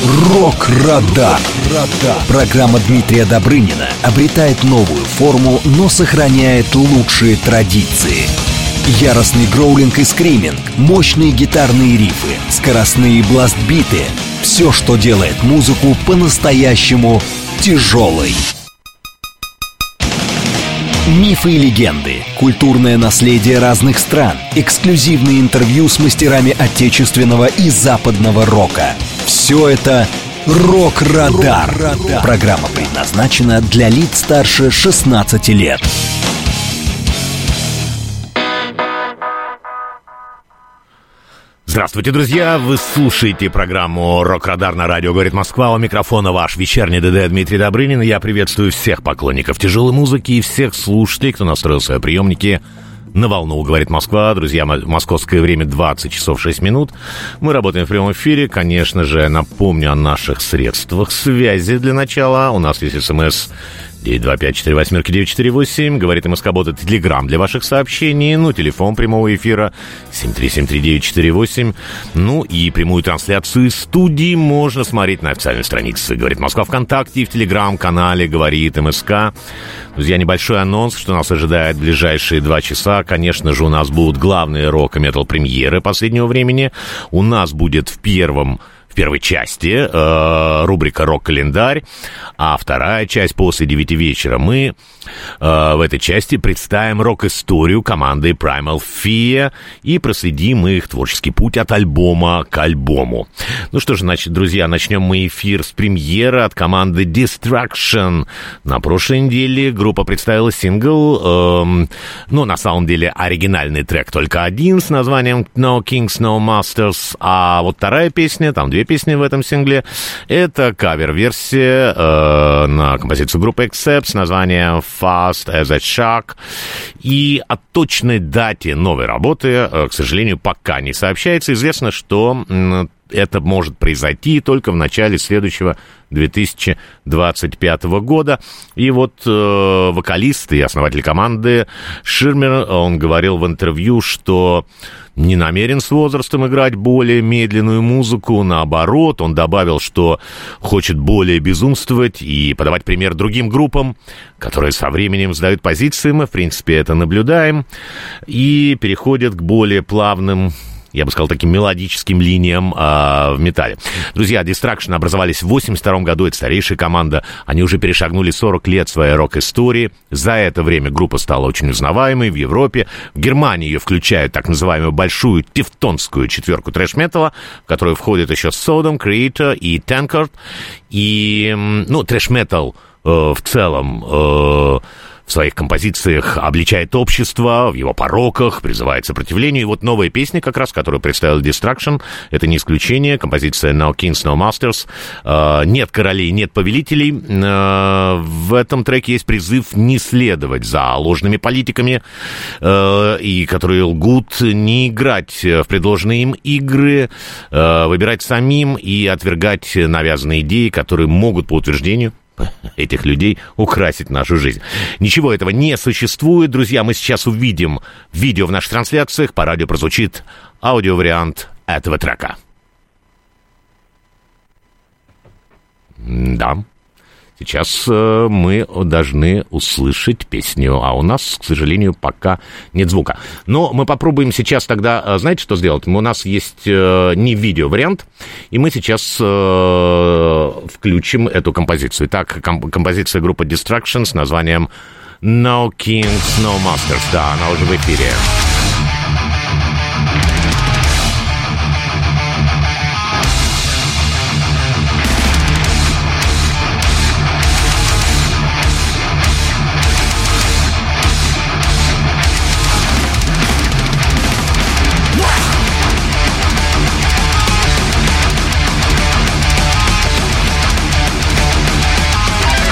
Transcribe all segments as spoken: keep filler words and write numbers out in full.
Рок-Радар. Программа Дмитрия Добрынина обретает новую форму, но сохраняет лучшие традиции. Яростный гроулинг и скриминг, мощные гитарные рифы, скоростные бластбиты — все, что делает музыку по-настоящему тяжелой. Мифы и легенды, культурное наследие разных стран, эксклюзивные интервью с мастерами отечественного и западного рока. Все это «Рок-Радар». Рок-Радар. Программа предназначена для лиц старше шестнадцати лет. Здравствуйте, друзья! Вы слушаете программу «Рок-Радар» на радио «Говорит Москва». У микрофона ваш вечерний ДД Дмитрий Добрынин. Я приветствую всех поклонников тяжелой музыки и всех слушателей, кто настроил свои приемники на волну «Говорит Москва». Друзья, московское время двадцать часов шесть минут. Мы работаем в прямом эфире. Конечно же, напомню о наших средствах связи для начала. У нас есть СМС девять два пять четыре восемь девять четыре восемь. Говорит МСК-бот, это Телеграм для ваших сообщений. Ну, телефон прямого эфира семь три семь три девять четыре восемь. Ну, и прямую трансляцию из студии можно смотреть на официальной странице «Говорит Москва» ВКонтакте и в Телеграм-канале «Говорит МСК». Друзья, небольшой анонс, что нас ожидает в ближайшие два часа. Конечно же, у нас будут главные рок- и метал-премьеры последнего времени. У нас будет в первом... В первой части э, рубрика «Рок-календарь», а вторая часть после девяти вечера мы э, в этой части представим рок-историю команды Primal Fear и проследим их творческий путь от альбома к альбому. Ну что ж, значит, друзья, начнем мы эфир с премьеры от команды Destruction. На прошлой неделе группа представила сингл, э, ну, на самом деле, оригинальный трек только один с названием No Kings, No Masters, а вот вторая песня, там две песни в этом сингле. Это кавер-версия э, на композицию группы Accept с названием Fast as a Shark. И о точной дате новой работы, э, к сожалению, пока не сообщается. Известно, что э, это может произойти только в начале следующего две тысячи двадцать пятого года. И вот э, вокалист и основатель команды Ширмер, он говорил в интервью, что не намерен с возрастом играть более медленную музыку. Наоборот, он добавил, что хочет более безумствовать и подавать пример другим группам, которые со временем сдают позиции. Мы, в принципе, это наблюдаем. И переходят к более плавным, я бы сказал, таким мелодическим линиям а, в металле. Друзья, Destruction образовались в восемьдесят втором году, это старейшая команда. Они уже перешагнули сорок лет своей рок-истории. За это время группа стала очень узнаваемой в Европе. В Германии ее включают так называемую большую тевтонскую четверку трэш-металла, в которую входят еще Sodom, Creator и Tankard. И, ну, трэш-металл э, в целом... Э, в своих композициях обличает общество, в его пороках, призывает к сопротивлению. И вот новая песня, как раз, которую представил Destruction, это не исключение. Композиция No Kings, No Masters. Э, нет королей, нет повелителей. Э, в этом треке есть призыв не следовать за ложными политиками, э, и которые лгут, не играть в предложенные им игры, э, выбирать самим и отвергать навязанные идеи, которые могут, по утверждению этих людей, украсить нашу жизнь. Ничего этого не существует. Друзья, мы сейчас увидим видео в наших трансляциях. По радио прозвучит аудиовариант этого трека. Да. Сейчас э, мы должны услышать песню, а у нас, к сожалению, пока нет звука. Но мы попробуем сейчас тогда, э, знаете, что сделать? У нас есть э, не видео-вариант, и мы сейчас э, включим эту композицию. Итак, ком- композиция группы Destruction с названием No Kings, No Masters. Да, она уже в эфире.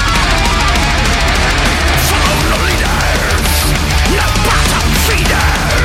Leaders, no bottom feeders.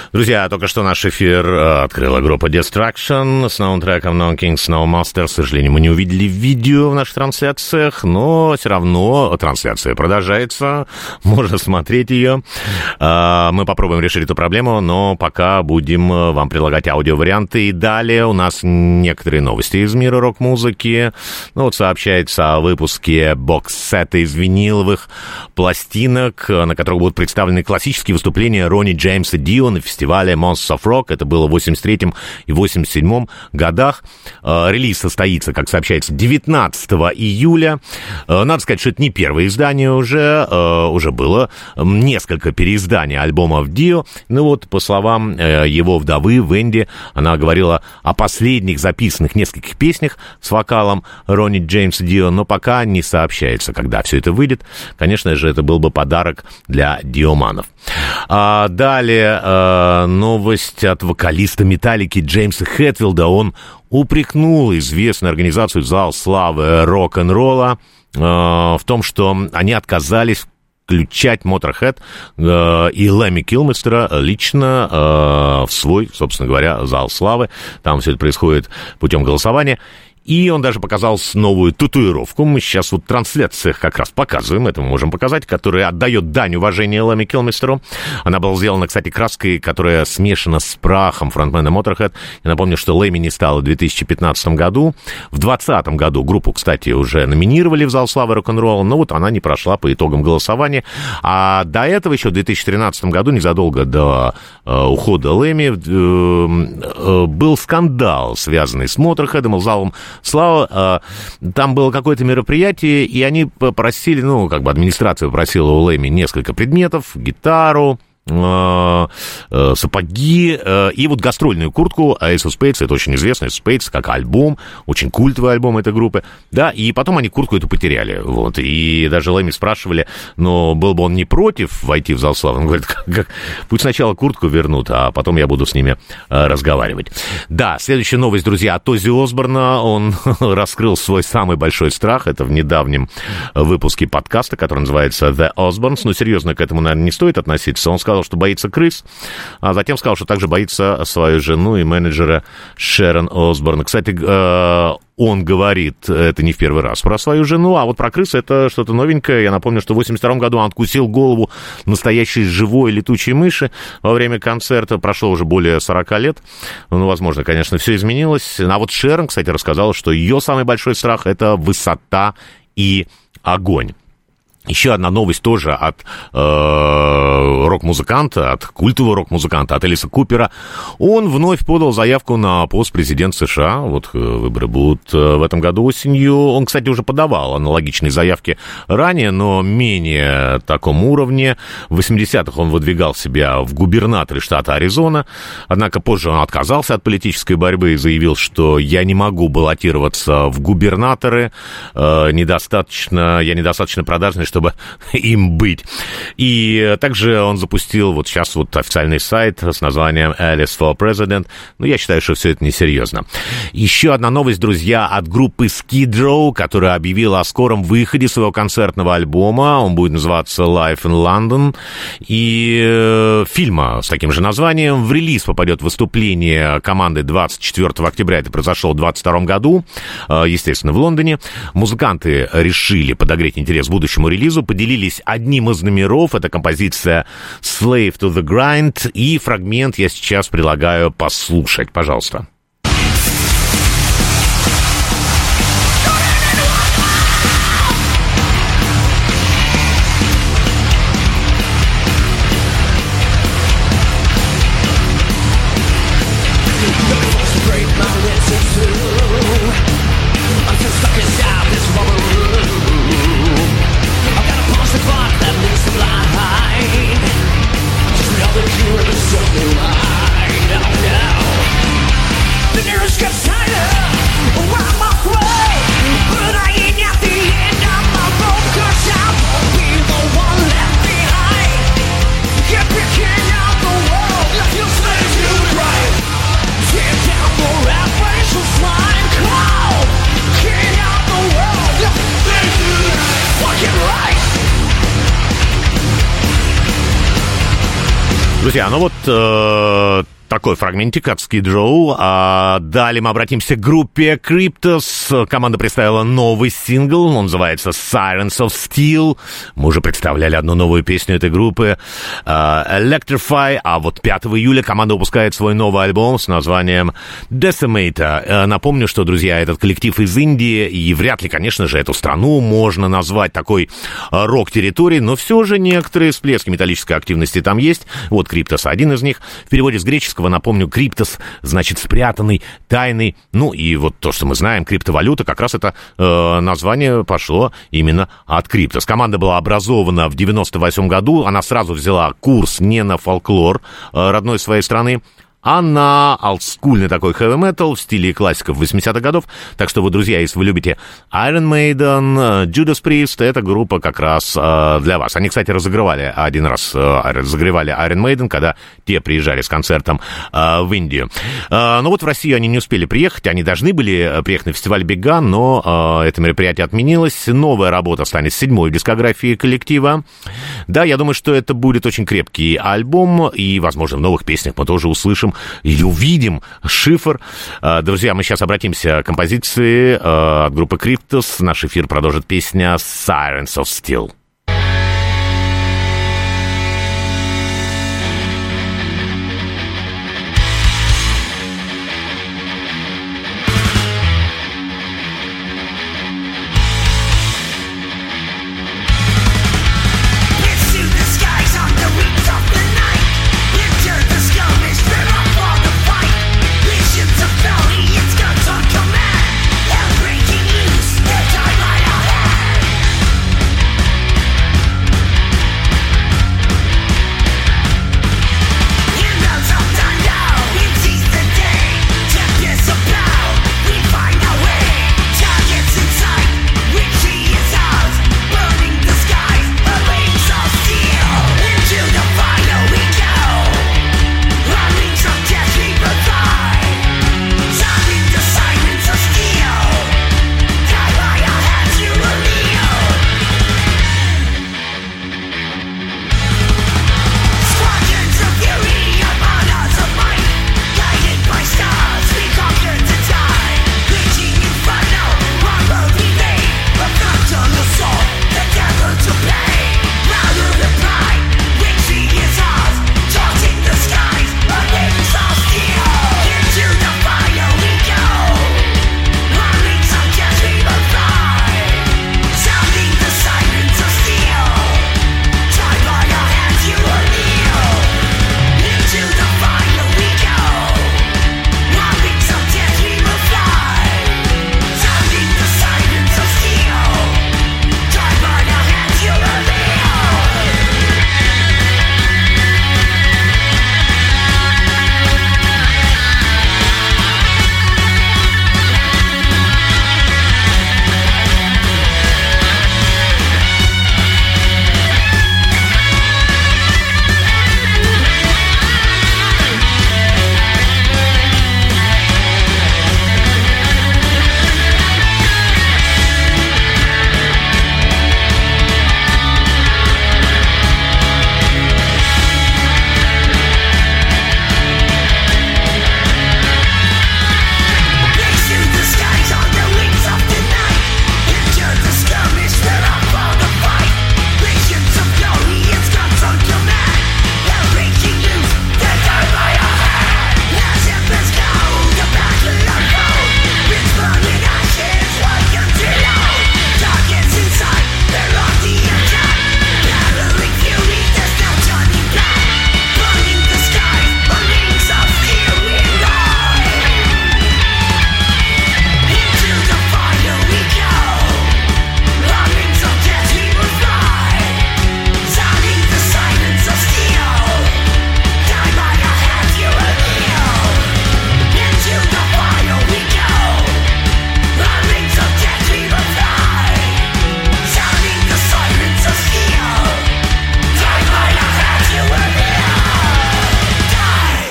Друзья, только что наш эфир э, открыла группа Destruction с новым треком No King Snow Master. К сожалению, мы не увидели видео в наших трансляциях, но все равно трансляция продолжается. Можно смотреть ее. Э, мы попробуем решить эту проблему, но пока будем вам предлагать аудиоварианты. И далее у нас некоторые новости из мира рок-музыки. Ну, вот сообщается о выпуске бокс-сета из виниловых пластинок, на которых будут представлены классические выступления Ронни Джеймса Дио на фестивале Monsters of Rock. Это было в восемьдесят третьем и восемьдесят седьмом годах. Релиз состоится, как сообщается, девятнадцатого июля. Надо сказать, что это не первое издание уже. Уже было несколько переизданий альбомов Дио. Ну вот, по словам его вдовы Венди, она говорила о последних записанных нескольких песнях с вокалом Ронни Джеймса Дио, но пока не сообщается, когда все это выйдет. Конечно же, это был бы подарок для диоманов. А далее э, новость от вокалиста Металлики Джеймса Хэтфилда. Он упрекнул известную организацию «Зал славы рок-н-ролла» э, в том, что они отказались включать Motorhead э, и Лэмми Килмистера лично э, в свой, собственно говоря, «Зал славы». Там все это происходит путем голосования. И он даже показал новую татуировку. Мы сейчас вот в трансляциях как раз показываем, это мы можем показать, которая отдает дань уважения Лэмми Килмистеру. Она была сделана, кстати, краской, которая смешана с прахом фронтмена Motorhead. Я напомню, что Лэмми не стало в две тысячи пятнадцатом году. В двадцатом году группу, кстати, уже номинировали в Зал славы рок-н-ролла, но вот она не прошла по итогам голосования. А до этого еще в две тысячи тринадцатом году, незадолго до э, ухода Лэмми, э, э, был скандал, связанный с Motorhead и залом слава. Там было какое-то мероприятие, и они попросили, ну, как бы администрация попросила у Лэмми несколько предметов, гитару, сапоги и вот гастрольную куртку Ace of Spades. Это очень известно, Ace of Spades как альбом, очень культовый альбом этой группы, да, и потом они куртку эту потеряли, вот, и даже Лэмми спрашивали, но был бы он не против войти в зал славы? Он говорит, как, как, пусть сначала куртку вернут, а потом я буду с ними разговаривать. Да, следующая новость, друзья, от Оззи Осборна. Он раскрыл свой самый большой страх, это в недавнем выпуске подкаста, который называется The Osbournes, но серьезно к этому, наверное, не стоит относиться. Он сказал, что боится крыс, а затем сказал, что также боится свою жену и менеджера Шерон Осборн. Кстати, он говорит, это не в первый раз, про свою жену, а вот про крыс это что-то новенькое. Я напомню, что в восемьдесят втором году он откусил голову настоящей живой летучей мыши во время концерта. Прошло уже более сорок лет. Ну, возможно, конечно, все изменилось. А вот Шерон, кстати, рассказала, что ее самый большой страх — это высота и огонь. Еще одна новость тоже от э, рок-музыканта, от культового рок-музыканта, от Элиса Купера. Он вновь подал заявку на пост президента США. Вот выборы будут в этом году осенью. Он, кстати, уже подавал аналогичные заявки ранее, но менее таком уровне. В восьмидесятых он выдвигал себя в губернаторы штата Аризона. Однако позже он отказался от политической борьбы и заявил, что я не могу баллотироваться в губернаторы. Э, недостаточно, я недостаточно продажный, чтобы чтобы им быть. И также он запустил вот сейчас вот официальный сайт с названием Alice for President. Но я считаю, что все это несерьезно. Еще одна новость, друзья, от группы Skid Row, которая объявила о скором выходе своего концертного альбома. Он будет называться Live in London. И э, фильма с таким же названием в релиз попадет выступление команды двадцать четвёртого октября. Это произошло в двадцать втором году, э, естественно, в Лондоне. Музыканты решили подогреть интерес к будущему релизу, поделились одним из номеров, это композиция Slave to the Grind, и фрагмент я сейчас предлагаю послушать, пожалуйста. Just the other cure of the something right. Oh no. Друзья, ну вот э, такой фрагментик от Skid Row. А далее мы обратимся к группе Cryptos. Команда представила новый сингл, он называется Sirens of Steel. Мы уже представляли одну новую песню этой группы, э, Electrify. А вот пятого июля команда выпускает свой новый альбом с названием Decimator. Э, напомню, что, друзья, этот коллектив из Индии, и вряд ли, конечно же, эту страну можно назвать такой э, рок-территорией, но все же некоторые всплески металлической активности там есть. Вот Cryptos один из них. В переводе с греческого, напомню, Cryptos значит спрятанный, тайный. Ну и вот то, что мы знаем, криптовалюта, как раз это э, название пошло именно от Cryptos. Команда была образована в девяносто восьмом году. Она сразу взяла курс не на фольклор э, родной своей страны, а на олдскульный такой хэви-метал в стиле классиков восьмидесятых годов. Так что вы, друзья, если вы любите Iron Maiden, Judas Priest, эта группа как раз э, для вас. Они, кстати, разыгрывали один раз, э, разогревали Iron Maiden, когда те приезжали с концертом э, в Индию. Э, но вот в Россию они не успели приехать, они должны были приехать на фестиваль Big Gun, но э, это мероприятие отменилось. Новая работа станет седьмой в дискографии коллектива. Да, я думаю, что это будет очень крепкий альбом, и, возможно, в новых песнях мы тоже услышим или увидим шифр. Друзья, мы сейчас обратимся к композиции от группы Cryptos. Наш эфир продолжит песня Sirens of Steel. Breaking loose, they're tied by our hair.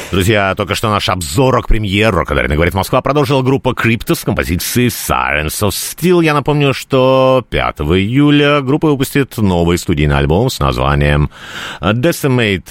Друзья, только что наш обзор рок-премьер «Рок-Радарина говорит Москва» продолжила группа Crypto с композицией Sirens of Steel. Я напомню, что пятого июля группа выпустит новый студийный альбом с названием Decimate.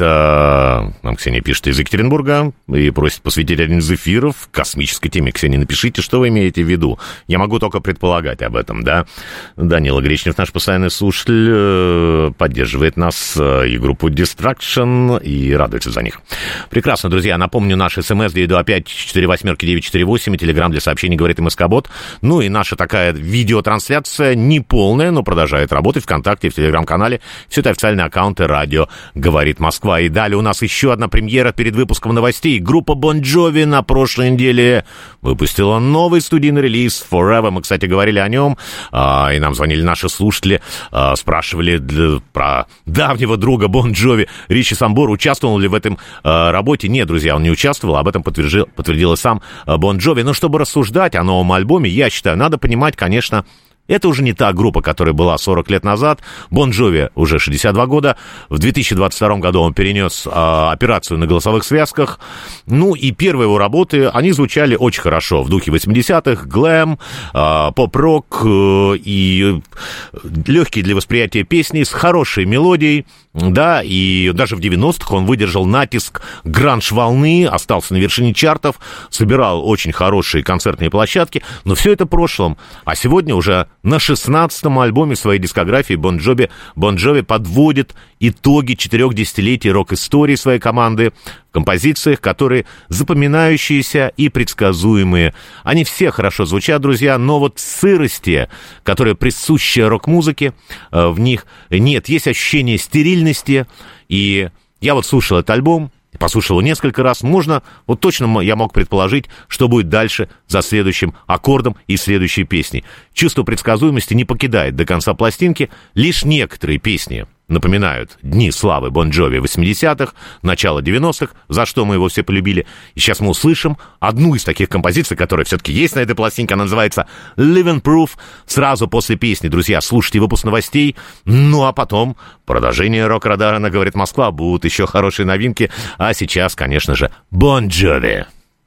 Нам Ксения пишет из Екатеринбурга и просит посвятить один из эфиров космической теме. Ксения, напишите, что вы имеете в виду. Я могу только предполагать об этом, да? Данила Гречнев, наш постоянный слушатель, поддерживает нас и группу Distraction и радуется за них. Прекрасно, друзья. Я напомню, наш смс девять два пять четыре восемь девять четыре восемь, и телеграм для сообщений говорит МСК-бот. Ну и наша такая видеотрансляция неполная, но продолжает работать ВКонтакте, в телеграм-канале. Все это официальные аккаунты радио «Говорит Москва». И далее у нас еще одна премьера перед выпуском новостей. Группа Bon Jovi на прошлой неделе выпустила новый студийный релиз Forever. Мы, кстати, говорили о нем, а, и нам звонили наши слушатели, а, спрашивали для, про давнего друга Bon Jovi Ричи Самбора, участвовал ли в этом а, работе. Нет, друзья, он не участвовал, об этом подтвердил, подтвердил и сам Бон Джови. Но чтобы рассуждать о новом альбоме, я считаю, надо понимать, конечно, это уже не та группа, которая была сорок лет назад. Бон Джови уже шестьдесят два года. В две тысячи двадцать втором году он перенес а, операцию на голосовых связках. Ну и первые его работы, они звучали очень хорошо. В духе восьмидесятых, глэм, а, поп-рок а, и легкие для восприятия песни с хорошей мелодией. Да, и даже в девяностых он выдержал натиск гранж-волны, остался на вершине чартов, собирал очень хорошие концертные площадки, но все это в прошлом. А сегодня уже на шестнадцатом альбоме своей дискографии Бон Джови, Бон Джови подводит итоги четырех десятилетий рок-истории своей команды в композициях, которые запоминающиеся и предсказуемые. Они все хорошо звучат, друзья, но вот сырости, которая присуща рок-музыке, в них нет. Есть ощущение стерильности, и я вот слушал этот альбом, послушал его несколько раз, можно, вот точно я мог предположить, что будет дальше за следующим аккордом и следующей песней. Чувство предсказуемости не покидает до конца пластинки, лишь некоторые песни напоминают дни славы Бон Джови восьмидесятых, начало девяностых, за что мы его все полюбили. И сейчас мы услышим одну из таких композиций, которая все-таки есть на этой пластинке, она называется Living Proof. Сразу после песни, друзья, слушайте выпуск новостей, ну а потом продолжение рок-радара говорит Москва, будут еще хорошие новинки, а сейчас, конечно же, Бон Джови.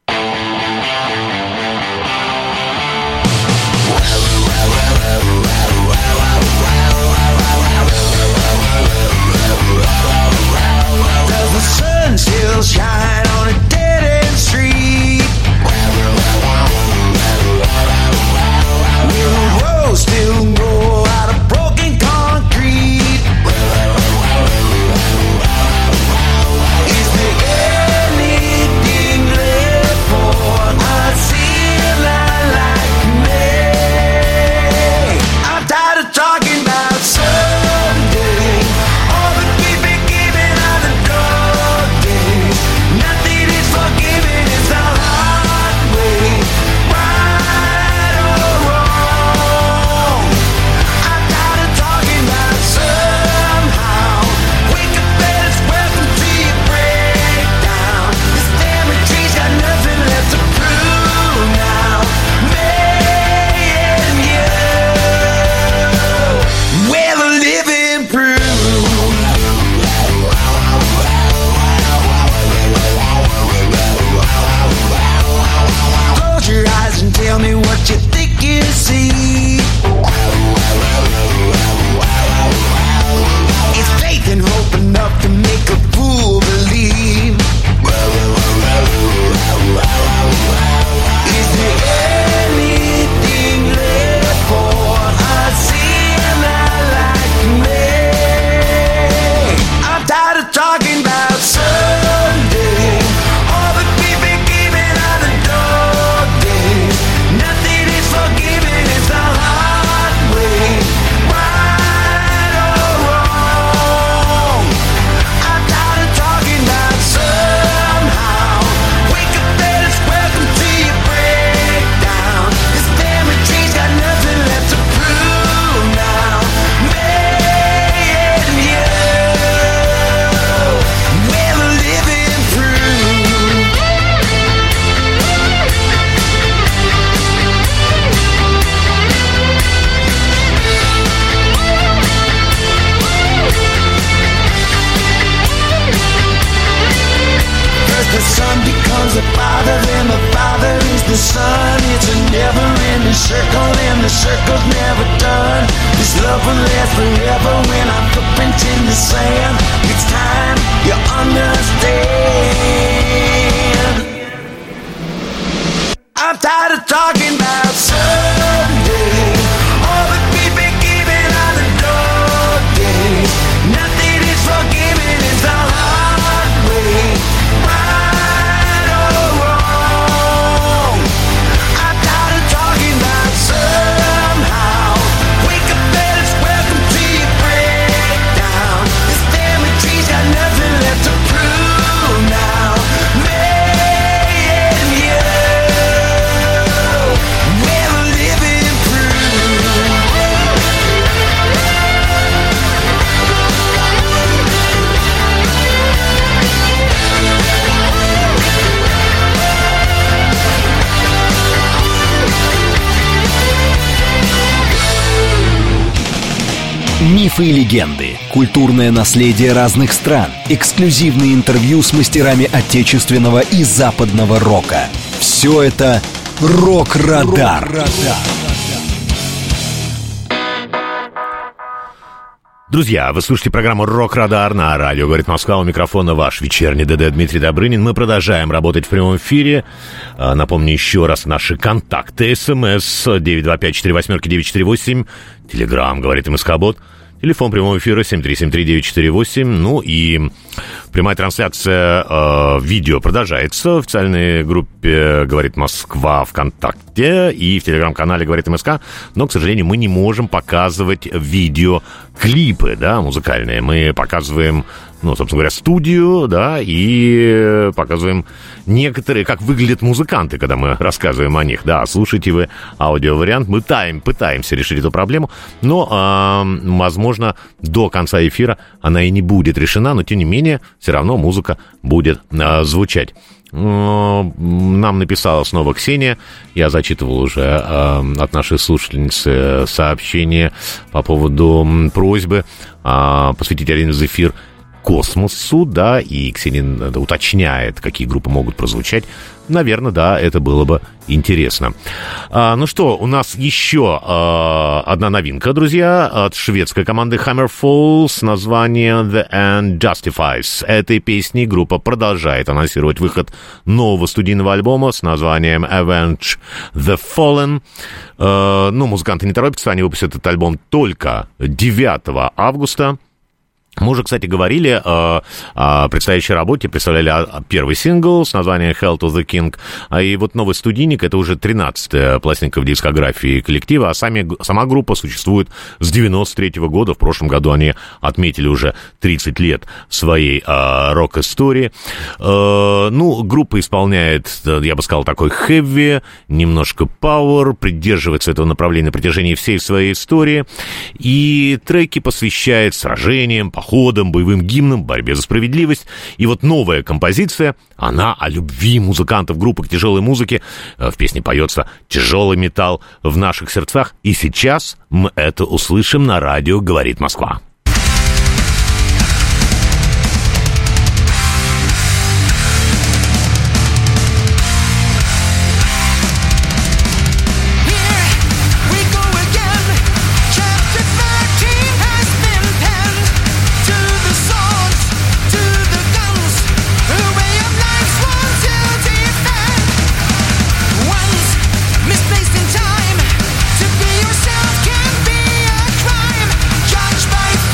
Still shine on a dead-end street. Will the road still grow out of broken concrete? Is there anything left? the son becomes a father, then the father is the son. It's a never-ending circle, and the circle's never done. This love will last forever when our footprints in the sand. It's time you understand. I'm tired of talking about someday. All the people giving on the dog days. Nothing is forgiven, it's the hard way. Right or wrong. I'm tired of talking about somehow. Wake up, fellas, welcome to your breakdown. This family tree's got nothing left to prove now. Me and you. Мифы и легенды, культурное наследие разных стран, эксклюзивные интервью с мастерами отечественного и западного рока. Все это «Рок-Радар». Друзья, вы слушаете программу «Рок-Радар» на радио «Говорит Москва». У микрофона ваш вечерний ДД Дмитрий Добрынин. Мы продолжаем работать в прямом эфире. Напомню еще раз наши контакты. СМС девять два пять четыре восемь девять четыре восемь. Телеграм «Говорит МСК-бот». Телефон прямого эфира семь три семь три девять четыре восемь. Ну и прямая трансляция э, видео продолжается в официальной группе «Говорит Москва» ВКонтакте и в телеграм-канале «Говорит МСК». Но, к сожалению, мы не можем показывать видеоклипы, да, музыкальные. Мы показываем, ну, собственно говоря, студию, да, и показываем некоторые, как выглядят музыканты, когда мы рассказываем о них. Да, слушайте вы аудиовариант. Мы таем, пытаемся решить эту проблему, но, э, возможно, до конца эфира она и не будет решена, но, тем не менее, все равно музыка будет э, звучать. Нам написала снова Ксения. Я зачитывал уже э, от нашей слушательницы сообщение по поводу просьбы э, посвятить один из эфир космосу, да, и Ксения уточняет, какие группы могут прозвучать. Наверное, да, это было бы интересно. А, ну что, у нас еще а, одна новинка, друзья, от шведской команды Hammerfall с названием The End Justifies. Этой песней группа продолжает анонсировать выход нового студийного альбома с названием Avenge the Fallen. А, ну, музыканты не торопятся, они выпустят этот альбом только девятого августа. Мы уже, кстати, говорили э, о предстоящей работе, представляли первый сингл с названием Hell to the King, и вот новый студийник — это уже тринадцатая пластинка в дискографии коллектива, а сами, сама группа существует с девяносто третьего года, в прошлом году они отметили уже тридцать лет своей э, рок-истории. Э, ну, группа исполняет, я бы сказал, такой хэви, немножко пауэр, придерживается этого направления на протяжении всей своей истории, и треки посвящает сражениям, походам, боевым гимнам, борьбе за справедливость. И вот новая композиция, она о любви музыкантов группы к тяжелой музыке. В песне поется «Тяжелый металл в наших сердцах». И сейчас мы это услышим на радио «Говорит Москва». Misplaced in time, to be yourself can be a crime. Judged by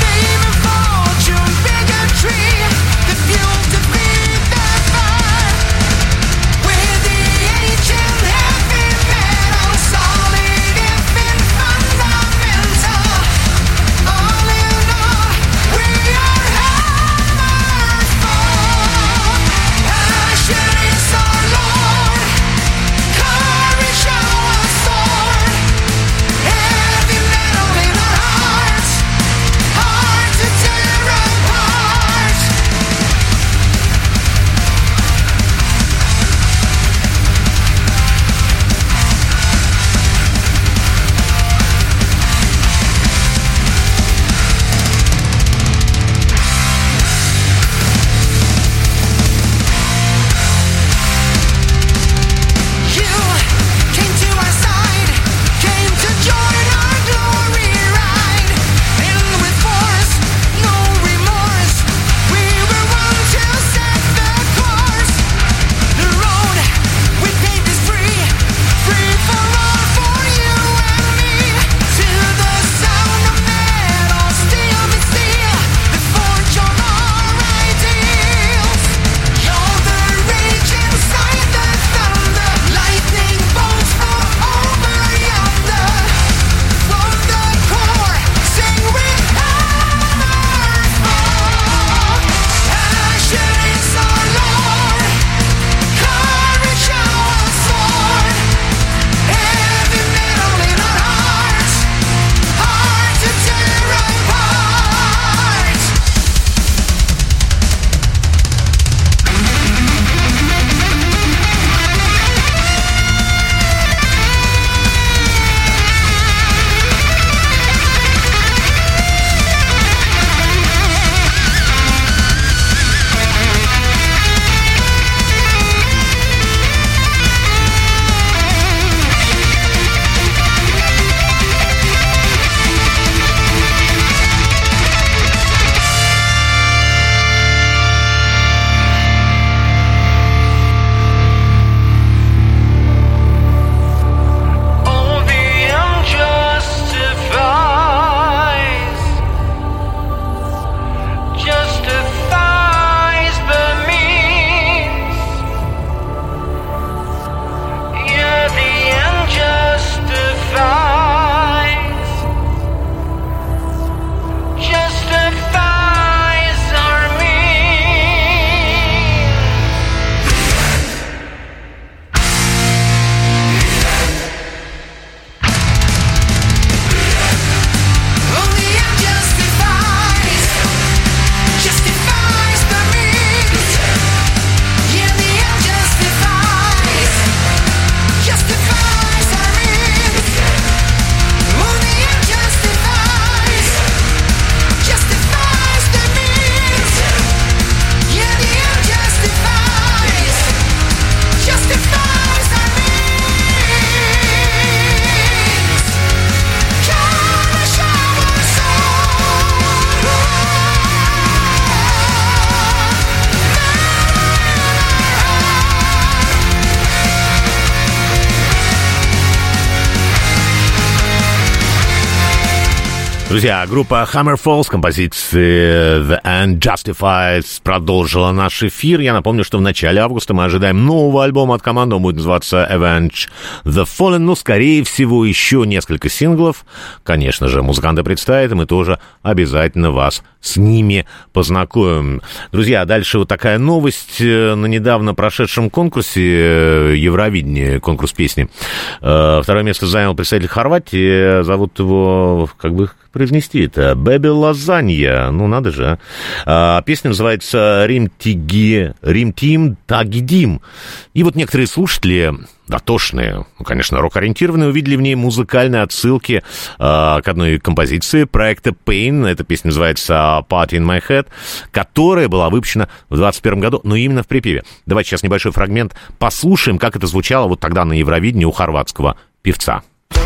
Друзья, группа Hammerfall с композицией The End Justifies продолжила наш эфир. Я напомню, что в начале августа мы ожидаем нового альбома от команды. Он будет называться Avenge the Fallen. Ну, скорее всего, еще несколько синглов. Конечно же, музыканты представят, и мы тоже обязательно вас с ними познакомим. Друзья, дальше вот такая новость. На недавно прошедшем конкурсе Евровидения, конкурс песни, второе место занял представитель Хорватии. Зовут его, как бы произнести это, Бэби Лазанья. Ну, надо же, а. Песня называется «Рим Тиги, Рим Тим Тагидим». И вот некоторые слушатели, дотошные, ну, конечно, рок-ориентированные, увидели в ней музыкальные отсылки а, к одной композиции проекта Pain. Эта песня называется «Party in My Head», которая была выпущена в двадцать первом году, но именно в припеве. Давайте сейчас небольшой фрагмент послушаем, как это звучало вот тогда на Евровидении у хорватского певца.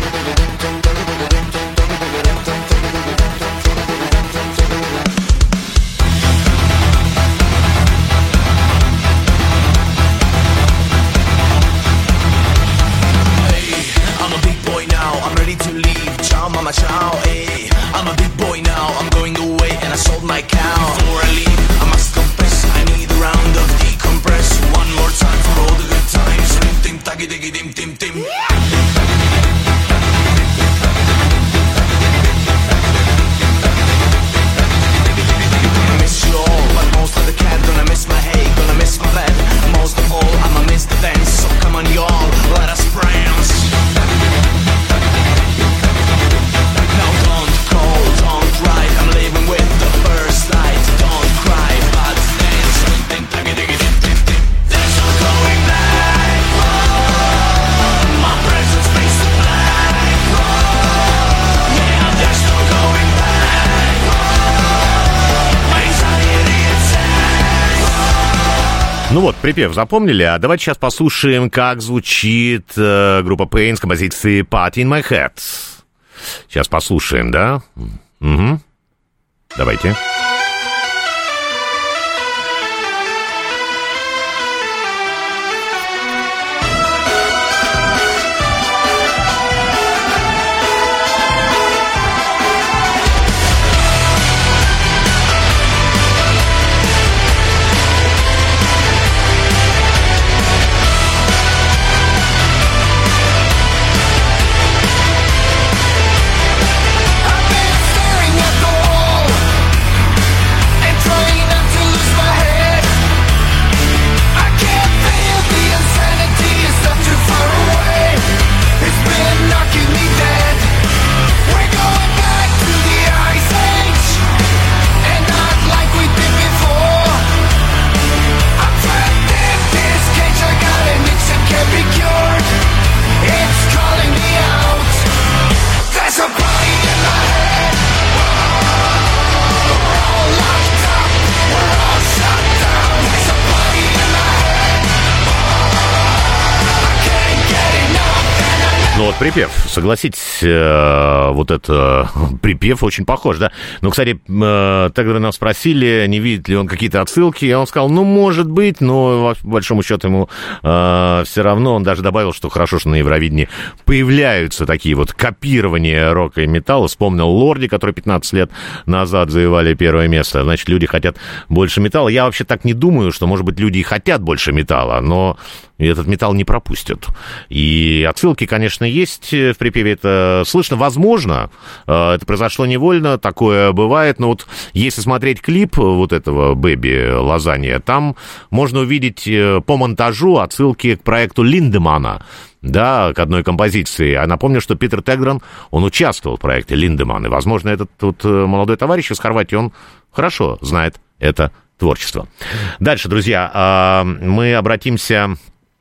Ciao, hey, I'm a big boy now, I'm going away and I sold my cow. Before I leave, I must confess, I need a round of decompress. One more time for all the good times. Rim tim tagi digi dim tim tim. I miss you all, but most of the cat. Gonna miss my hay, gonna miss my bed. Most of all, I'ma miss the dance. So come on y'all, let us prance. Ну вот, припев запомнили, а давайте сейчас послушаем, как звучит э, группа Pain с композицией Party in My Head. Сейчас послушаем, да? Угу. Давайте. Ну вот припев, согласитесь, э, вот это припев очень похож, да? Ну, кстати, э, тогда нас спросили, не видит ли он какие-то отсылки, и он сказал, ну, может быть, но по большому счету ему э, все равно. Он даже добавил, что хорошо, что на Евровидении появляются такие вот копирования рока и металла. Вспомнил Лорди, который пятнадцать лет назад завоевали первое место. Значит, люди хотят больше металла. Я вообще так не думаю, что, может быть, люди и хотят больше металла, но этот металл не пропустят. И отсылки, конечно, есть в припеве, это слышно. Возможно, это произошло невольно, такое бывает, но вот если смотреть клип вот этого Бэби Лазанья, там можно увидеть по монтажу отсылки к проекту Линдемана, да, к одной композиции. А напомню, что Питер Тегран, он участвовал в проекте Линдеман, и, возможно, этот вот молодой товарищ из Хорватии, он хорошо знает это творчество. Дальше, друзья, мы обратимся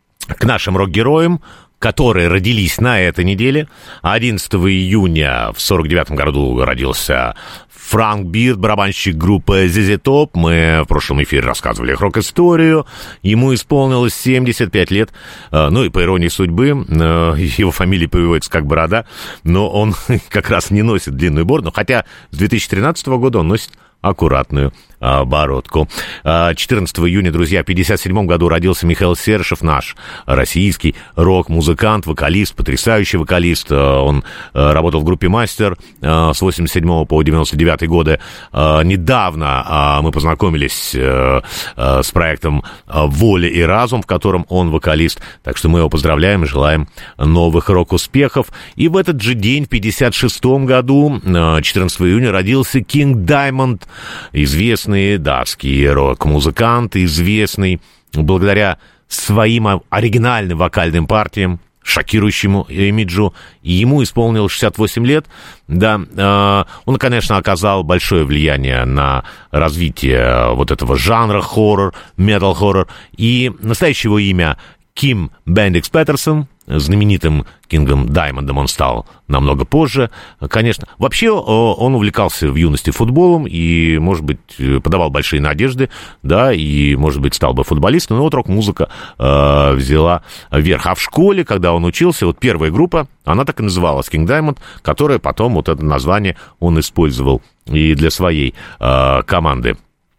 к нашим рок-героям, которые родились на этой неделе. одиннадцатого июня в сорок девятом году родился Франк Бирд, барабанщик группы зет зет Top. Мы в прошлом эфире рассказывали их рок-историю. Ему исполнилось семьдесят пять лет. Ну и по иронии судьбы, его фамилия переводится как Борода, но он как раз не носит длинную бороду. Хотя с две тысячи тринадцатого года он носит аккуратную э, бородку. четырнадцатого июня, друзья, в пятьдесят седьмом году родился Михаил Серышев, наш российский рок-музыкант, вокалист, потрясающий вокалист. Он работал в группе «Мастер» с восемьдесят седьмого по девяносто девятый годы. Недавно мы познакомились с проектом «Воля и разум», в котором он вокалист. Так что мы его поздравляем и желаем новых рок-успехов. И в этот же день, в пятьдесят шестом году, четырнадцатого июня, родился King Diamond, известный датский рок-музыкант, известный благодаря своим оригинальным вокальным партиям, шокирующему имиджу. Ему исполнилось шестьдесят восемь лет. Да, э, он, конечно, оказал большое влияние на развитие вот этого жанра хоррор, метал-хоррор. И настоящее его имя Ким Бендикс Петерсон. Знаменитым Кингом Даймондом он стал намного позже. Конечно, вообще он увлекался в юности футболом и, может быть, подавал большие надежды, да, и, может быть, стал бы футболистом, но вот рок-музыка э, взяла верх. А в школе, когда он учился, вот первая группа, она так и называлась King Diamond, которая потом, вот это название он использовал и для своей э, команды.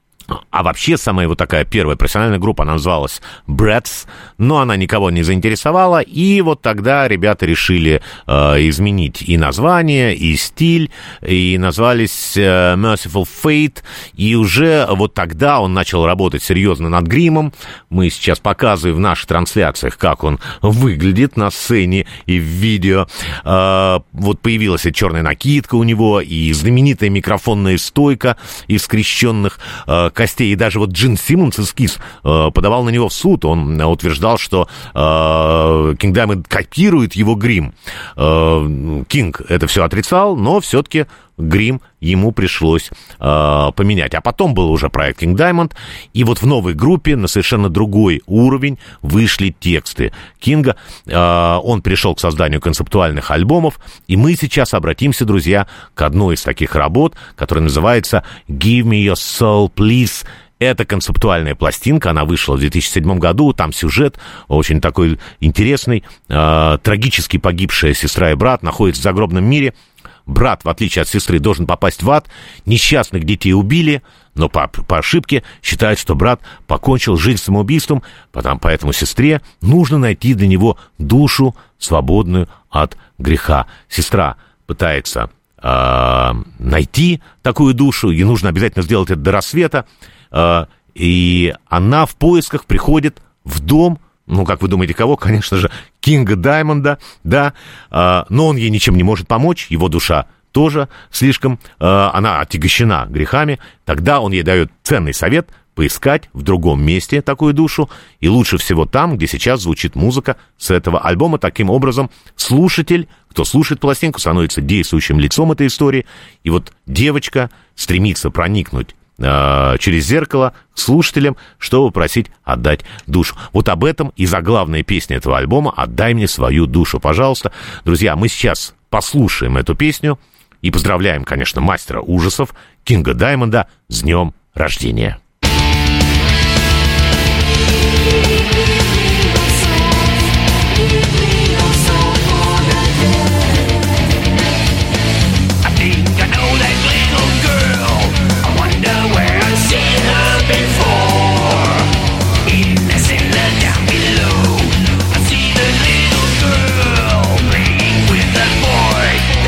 А вообще, самая вот такая первая профессиональная группа, она называлась Bratz, но она никого не заинтересовала, и вот тогда ребята решили э, изменить и название, и стиль, и назвались э, Merciful Fate, и уже вот тогда он начал работать серьезно над гримом. Мы сейчас показываем в наших трансляциях, как он выглядит на сцене и в видео. Э, вот появилась и черная накидка у него, и знаменитая микрофонная стойка из скрещенных э, костей. И даже вот Джин Симмонс из Kiss э, подавал на него в суд. Он утверждал, что э, King Diamond копирует его грим. Э, Кинг это все отрицал, но все-таки грим ему пришлось э, поменять. А потом был уже проект King Diamond, и вот в новой группе на совершенно другой уровень вышли тексты Кинга. Э, он пришел к созданию концептуальных альбомов, и мы сейчас обратимся, друзья, к одной из таких работ, которая называется «Give me your soul, please». Это концептуальная пластинка, она вышла в две тысячи седьмом году, там сюжет очень такой интересный. Э, трагически погибшая сестра и брат находятся в загробном мире. Брат, в отличие от сестры, должен попасть в ад. Несчастных детей убили, но по, по ошибке считают, что брат покончил жизнь самоубийством, потому, поэтому сестре нужно найти для него душу, свободную от греха. Сестра пытается э, найти такую душу, ей нужно обязательно сделать это до рассвета, э, и она в поисках приходит в дом. Ну, как вы думаете, кого? Конечно же, Кинга Даймонда, да, э, но он ей ничем не может помочь, его душа тоже слишком, э, она отягощена грехами, тогда он ей дает ценный совет поискать в другом месте такую душу, и лучше всего там, где сейчас звучит музыка с этого альбома. Таким образом, слушатель, кто слушает пластинку, становится действующим лицом этой истории, и вот девочка стремится проникнуть через зеркало к слушателям, чтобы просить отдать душу. Вот об этом и заглавная песня этого альбома «Отдай мне свою душу, пожалуйста». Друзья, мы сейчас послушаем эту песню и поздравляем, конечно, мастера ужасов Кинга Даймонда с днем рождения.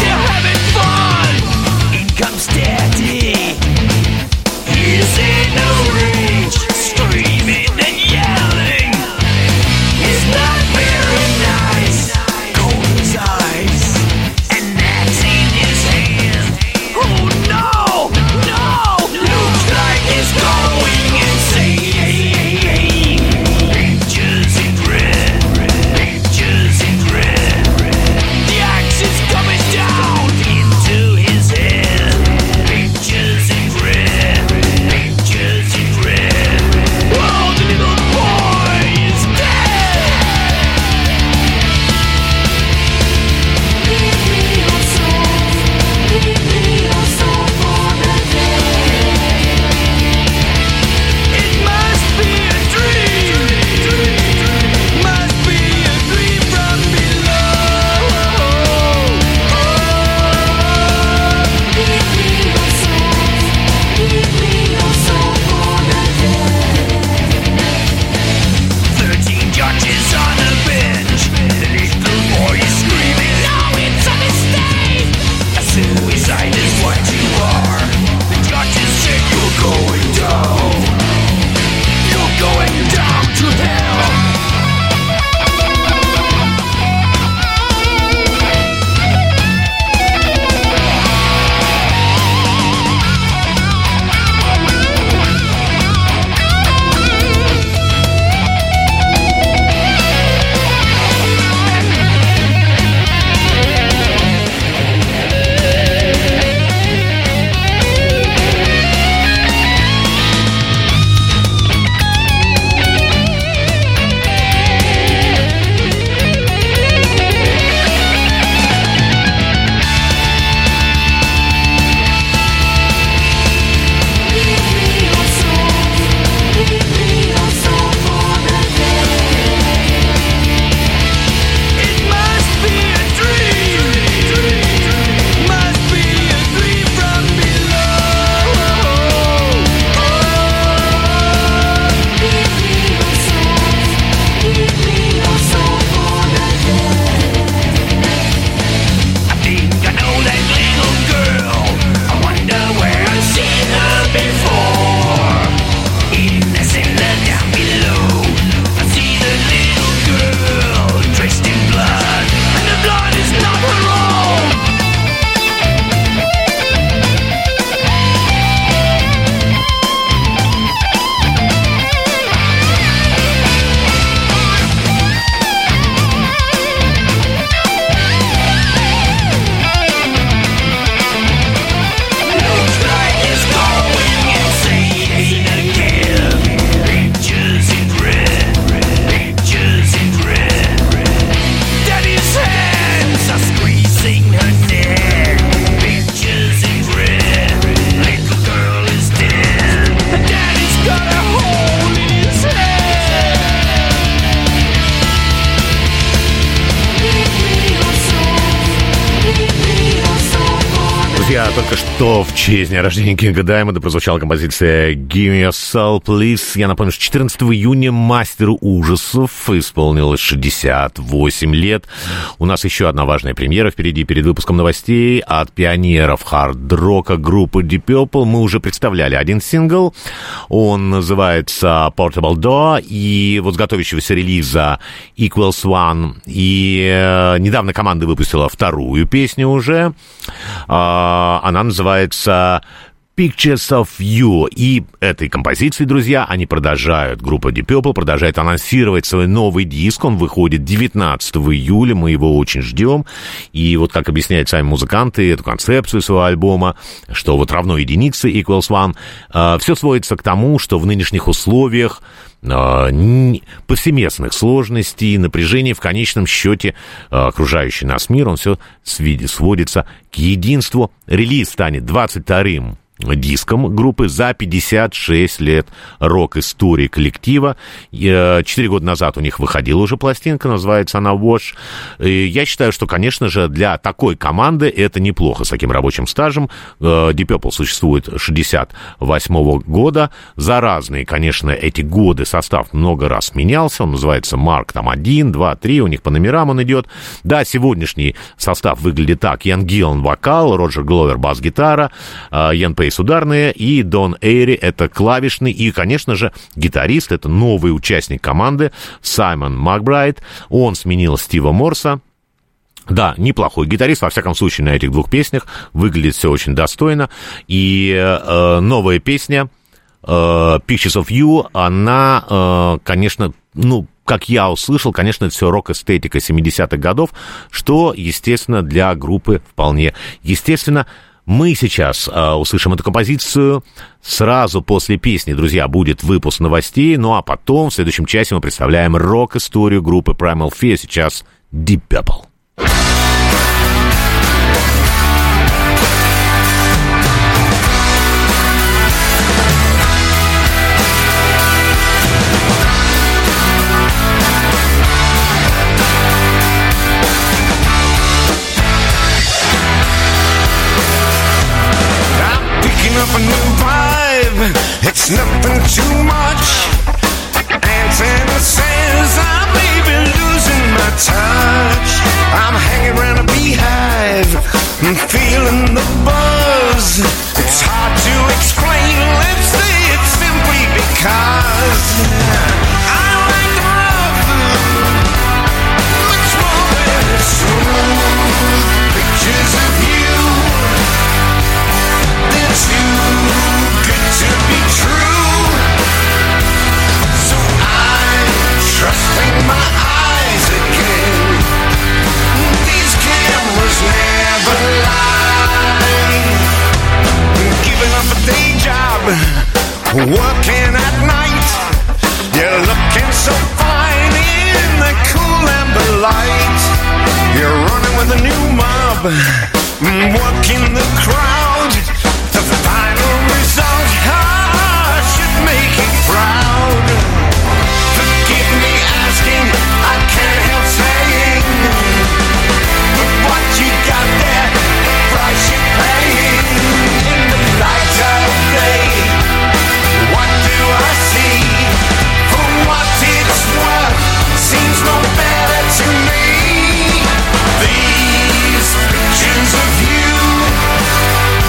Daddy, is it no только что в честь дня рождения Кинга Даймонда прозвучала композиция «Give me your soul, please». Я напомню, что четырнадцатого июня мастеру ужасов исполнилось шестьдесят восемь лет. У нас еще одна важная премьера впереди, перед выпуском новостей. От пионеров хард-рока группы Deep Purple мы уже представляли один сингл. Он называется «Portable Door», и вот с готовящегося релиза «Equals One». И э, недавно команда выпустила вторую песню уже. Она называется Pictures of You. И этой композицией, друзья, они продолжают, группа Deep Purple продолжает анонсировать свой новый диск. Он выходит девятнадцатого июля, мы его очень ждем. И вот как объясняют сами музыканты эту концепцию своего альбома, что вот равно единице, equals one, э, все сводится к тому, что в нынешних условиях э, повсеместных сложностей, напряжений, в конечном счете э, окружающий нас мир, он все сводится к единству. Релиз станет двадцать вторым диском группы за пятьдесят шесть лет рок-истории коллектива. Четыре года назад у них выходила уже пластинка, называется она «Wash». И я считаю, что, конечно же, для такой команды это неплохо, с таким рабочим стажем. Deep Purple существует с шестьдесят восьмого года. За разные, конечно, эти годы состав много раз менялся. Он называется Марк там один, два, три, у них по номерам он идет. Да, сегодняшний состав выглядит так. Ян Гиллан вокал, Роджер Гловер бас-гитара, Ян Пейс ударные, и Дон Эйри — это клавишный, и, конечно же, гитарист, это новый участник команды, Саймон Макбрайт. Он сменил Стива Морса. Да, неплохой гитарист, во всяком случае, на этих двух песнях выглядит все очень достойно. И э, новая песня э, Pictures of You, она, э, конечно, ну, как я услышал, конечно, это все рок-эстетика семидесятых годов, что, естественно, для группы вполне естественно. Мы сейчас э, услышим эту композицию. Сразу после песни, друзья, будет выпуск новостей. Ну а потом, в следующем часе, мы представляем рок-историю группы Primal Fear. Сейчас Deep Purple. Up a new vibe, it's nothing too much. Antenna says I may be losing my touch. I'm hanging around a beehive, I'm feeling the buzz. It's hard to explain, let's say it's simply because I like the rough, much more than the smooth. Pictures of you, they're too good to be true. So I'm trusting my eyes again. These cameras never lie. Giving up a day job, working at night. You're looking so fine in the cool amber light. You're running with a new mob, working the crowd. The final result, I should make you proud. Forgive me asking, I can't help saying, but what you got there, the price you're paying. In the light of day, what do I see? For what it's worth, seems no better to me. These pictures of you,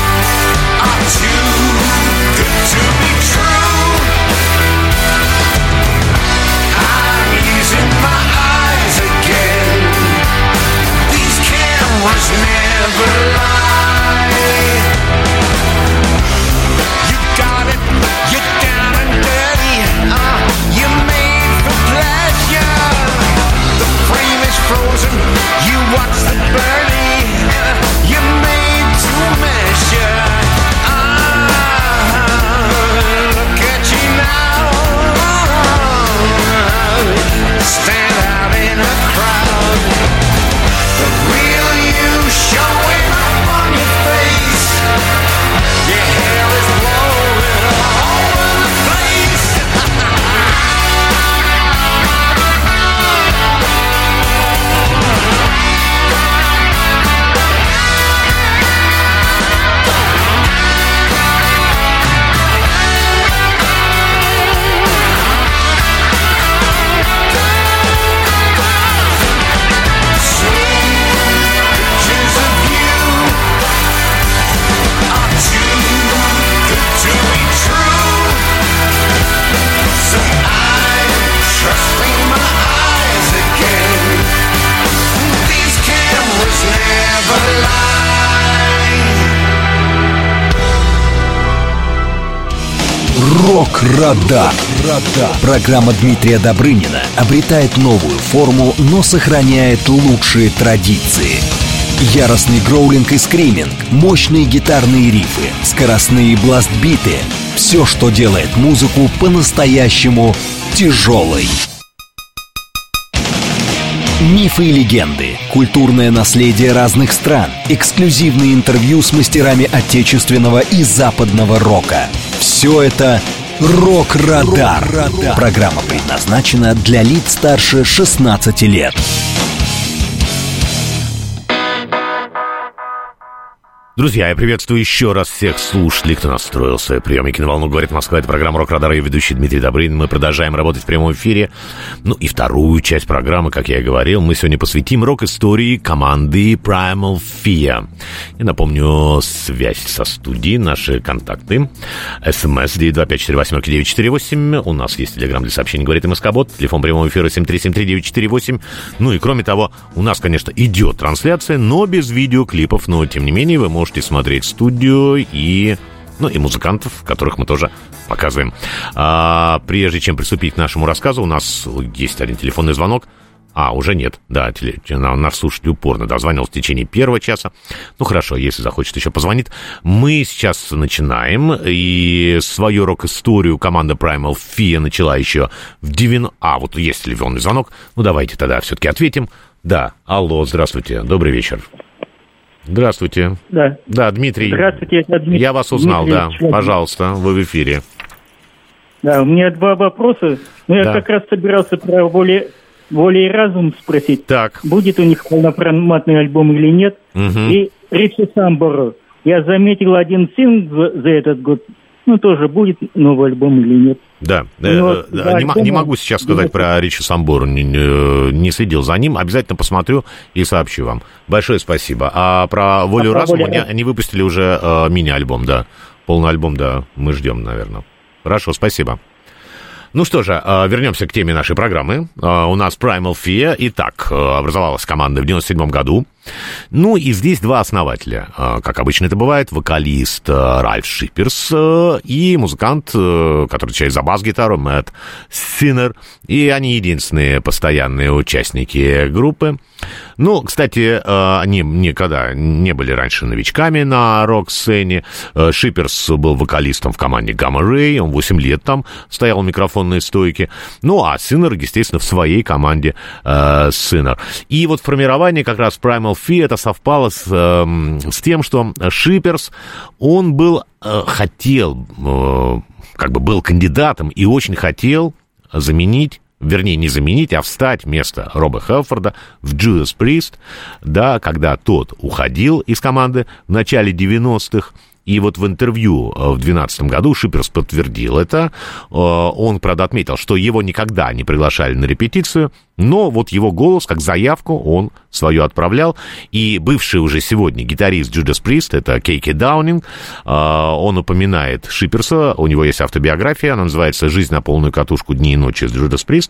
Рок-Радар. Программа Дмитрия Добрынина обретает новую форму, но сохраняет лучшие традиции. Яростный гроулинг и скриминг, мощные гитарные рифы, скоростные бластбиты — все, что делает музыку по-настоящему тяжелой. Мифы и легенды, культурное наследие разных стран, эксклюзивные интервью с мастерами отечественного и западного рока. Все это «Рок-Радар». Программа предназначена для лиц старше шестнадцати лет. Друзья, я приветствую еще раз всех слушателей, кто настроил свои приемники на волну. Говорит Москва, это программа «Рок-Радар», и ведущий Дмитрий Добрынин. Мы продолжаем работать в прямом эфире. Ну и вторую часть программы, как я и говорил, мы сегодня посвятим рок-истории команды Primal Fear. Я напомню, связь со студией, наши контакты. СМС девять два пять четыре восемь девять четыре восемь. У нас есть телеграм для сообщений, говорит МСК-бот. Телефон прямого эфира семь три семь три девять четыре восемь. Ну и кроме того, у нас, конечно, идет трансляция, но без видеоклипов. Но, тем не менее, вы можете Можете смотреть студию и, ну, и музыкантов, которых мы тоже показываем. А, прежде чем приступить к нашему рассказу, у нас есть один телефонный звонок. А, уже нет. Да, теле, наш слушатель упорно дозвонил в течение первого часа. Ну, хорошо, если захочет, еще позвонит. Мы сейчас начинаем. И свою рок-историю команда Primal Fear начала еще в девяностых... А, вот есть телефонный звонок. Ну, давайте тогда все-таки ответим. Да, алло, здравствуйте, добрый вечер. Здравствуйте. Да. Да, Дмитрий. Здравствуйте, это Дмитрий. Я вас узнал, Дмитрий да. Человек. Пожалуйста, вы в эфире. Да, у меня два вопроса. Ну, я Да. как раз собирался про воле, воле и разум спросить. Так. Будет у них полноформатный альбом или нет. Угу. И Ричи Самборо. Я заметил один сингл за, за этот год. Ну, тоже будет новый альбом или нет. Да, Но, э, да, не, м- не могу сейчас сказать про Ричи Самборо, не, не, не следил за ним, обязательно посмотрю и сообщу вам. Большое спасибо. А про «Волю А про разума» «Волю они, разума»? они выпустили уже э, мини-альбом, да, полный альбом, да, мы ждем, наверное. Хорошо, спасибо. Ну что же, вернемся к теме нашей программы. У нас Primal Fear. Итак, образовалась команда в девяносто седьмом году. Ну и здесь два основателя. Как обычно это бывает, вокалист Ральф Шиперс и музыкант, который отвечает за бас-гитару, Мэтт Синнер. И они единственные постоянные участники группы. Ну, кстати, они никогда не были раньше новичками на рок-сцене. Шиперс был вокалистом в команде Gamma Ray, он восемь лет там стоял у микрофонной стойки. Ну, а Синнер, естественно, в своей команде э, Синнер. И вот формирование как раз Primal Fear это совпало с, э, с тем, что Шиперс, он был, э, хотел, э, как бы был кандидатом и очень хотел заменить, вернее, не заменить, а встать вместо Роба Хелфорда в Judas Priest, да, когда тот уходил из команды в начале девяностых. И вот в интервью в две тысячи двенадцатом году Шиперс подтвердил это. Он, правда, отметил, что его никогда не приглашали на репетицию, но вот его голос, как заявку, он свою отправлял. И бывший уже сегодня гитарист Judas Priest, это Кейки Даунинг, он упоминает Шиперса, у него есть автобиография, она называется «Жизнь на полную катушку. Дни и ночи с Judas Priest».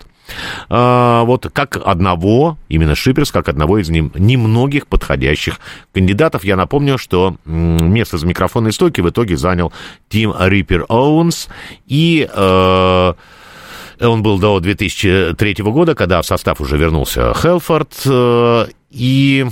Вот как одного, именно Шиперс, как одного из немногих подходящих кандидатов. Я напомню, что место за микрофонной стойки в итоге занял Тим Риппер Оуэнс, и э, он был до две тысячи третьего года, когда в состав уже вернулся Хелфорд, э, и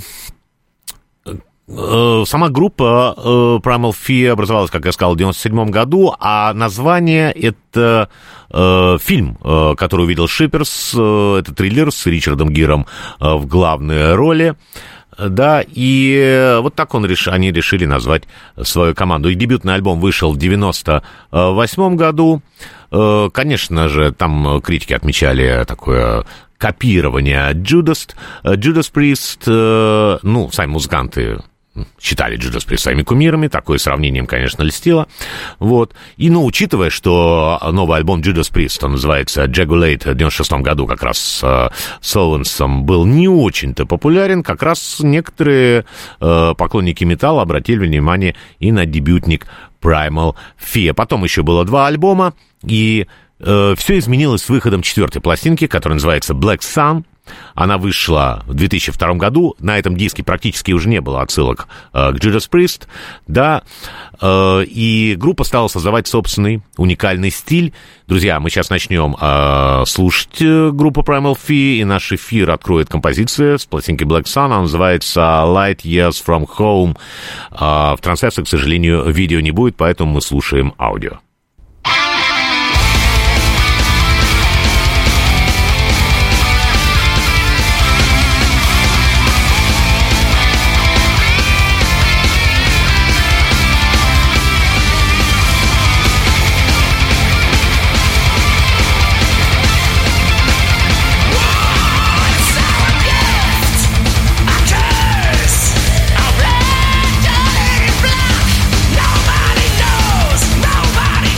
э, сама группа э, Primal Fear образовалась, как я сказал, в девяносто седьмом году, а название это э, фильм, э, который увидел Шиперс, э, это триллер с Ричардом Гиром э, в главной роли. Да, и вот так он реш... они решили назвать свою команду. И дебютный альбом вышел в девяносто восьмом году. Конечно же, там критики отмечали такое копирование Judas, Judas Priest. Ну, сами музыканты считали Judas Priest своими кумирами, такое сравнением, конечно, льстило. Вот. И, ну, учитывая, что новый альбом Judas Priest, он называется Jagulate, в девяносто шестом году как раз с, с Оуэнсом был не очень-то популярен, как раз некоторые э, поклонники металла обратили внимание и на дебютник Primal Fear. Потом еще было два альбома, и э, все изменилось с выходом четвертой пластинки, которая называется Black Sun. Она вышла в две тысячи втором году. На этом диске практически уже не было отсылок э, к Judas Priest. Да, э, и группа стала создавать собственный уникальный стиль. Друзья, мы сейчас начнем э, слушать группу Primal Fear, и наш эфир откроет композиция с пластинки Black Sun. Она называется Light Years From Home. Э, в трансляции, к сожалению, видео не будет, поэтому мы слушаем аудио. Nobody knows, nobody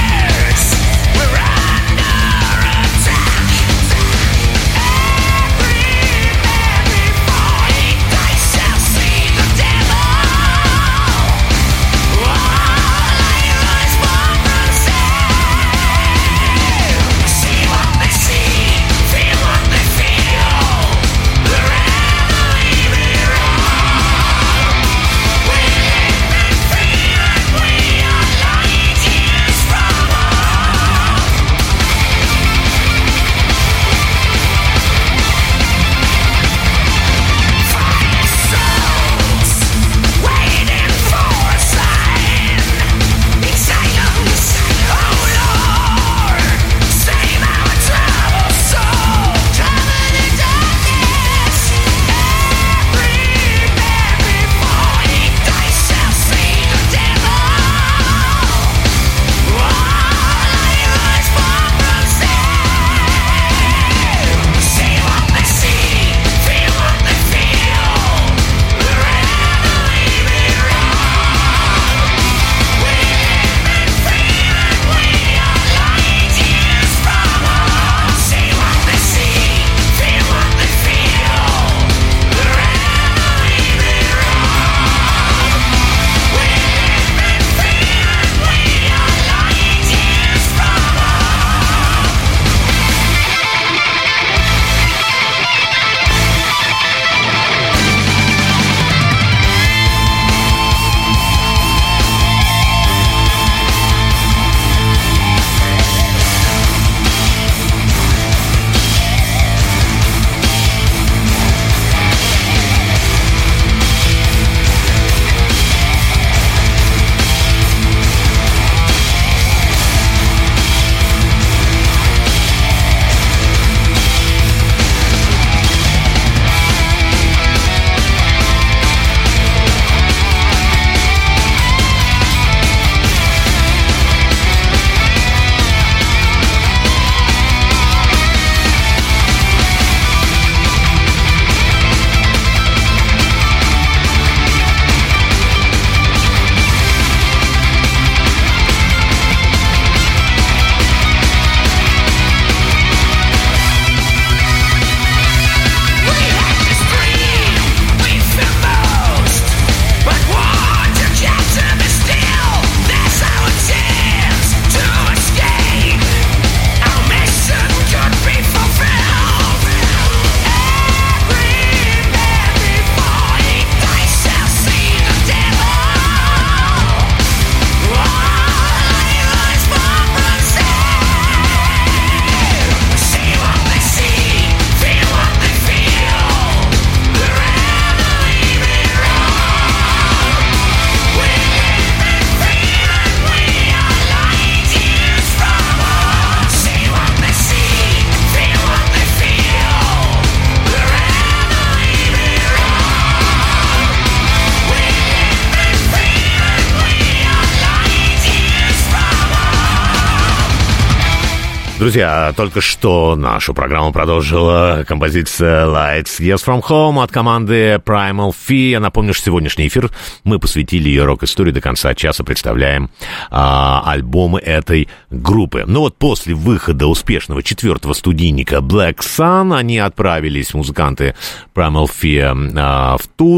Друзья, только что нашу программу продолжила композиция Lights Years From Home от команды Primal Fear. Я напомню, что сегодняшний эфир мы посвятили ее рок-истории. До конца часа представляем а, альбомы этой группы. Но вот после выхода успешного четвертого студийника Black Sun они отправились, музыканты Primal Fear, а, в тур.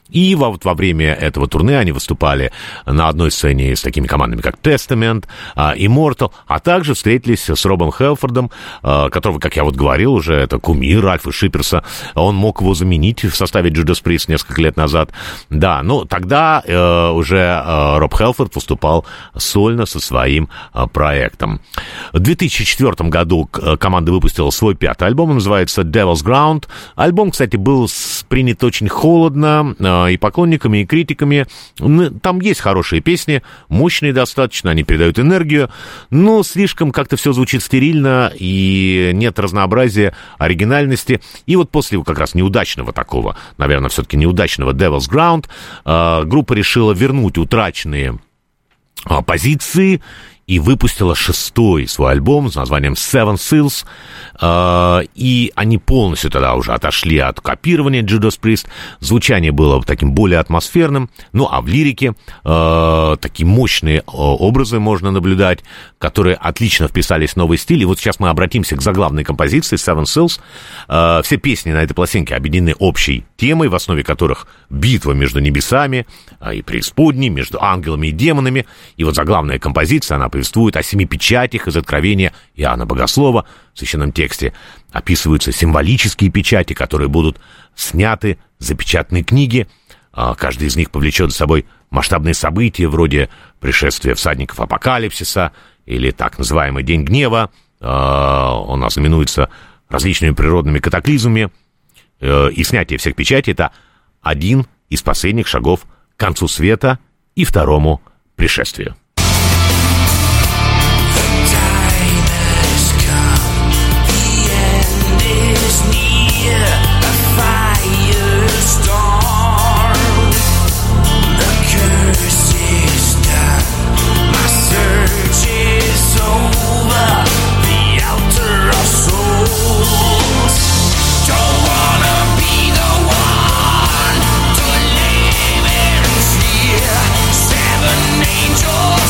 И во, вот во время этого турне они выступали на одной сцене с такими командами, как Testament, Immortal, а также встретились с Робом Хелфордом, которого, как я вот говорил уже, это кумир Альфы Шиперса. Он мог его заменить в составе Judas Priest несколько лет назад. Да, ну тогда э, уже э, Роб Хелфорд выступал сольно со своим э, проектом. В две тысячи четвёртом году команда выпустила свой пятый альбом, он называется Devil's Ground. Альбом, кстати, был принят очень холодно э, и поклонниками, и критиками. Там есть хорошие песни, мощные достаточно, они передают энергию, но слишком как-то все звучит стерильно, и нет разнообразия, оригинальности. И вот после как раз неудачного такого, наверное, все-таки неудачного Devil's Ground, э, группа решила вернуть утраченные э, позиции и выпустила шестой свой альбом с названием Seven Seals, э, и они полностью тогда уже отошли от копирования Judas Priest, звучание было таким более атмосферным, ну а в лирике э, такие мощные образы можно наблюдать, которые отлично вписались в новый стиль, и вот сейчас мы обратимся к заглавной композиции Seven Seals. Э, все песни на этой пластинке объединены общей темой, в основе которых битва между небесами э, и преисподней, между ангелами и демонами, и вот заглавная композиция, она повествует о семи печатях из Откровения Иоанна Богослова. В Священном тексте описываются символические печати, которые будут сняты с запечатанной книги. Каждый из них повлечет за собой масштабные события, вроде пришествия всадников апокалипсиса или так называемый День гнева. Он ознаменуется различными природными катаклизмами. И снятие всех печатей — это один из последних шагов к концу света и второму пришествию. Angels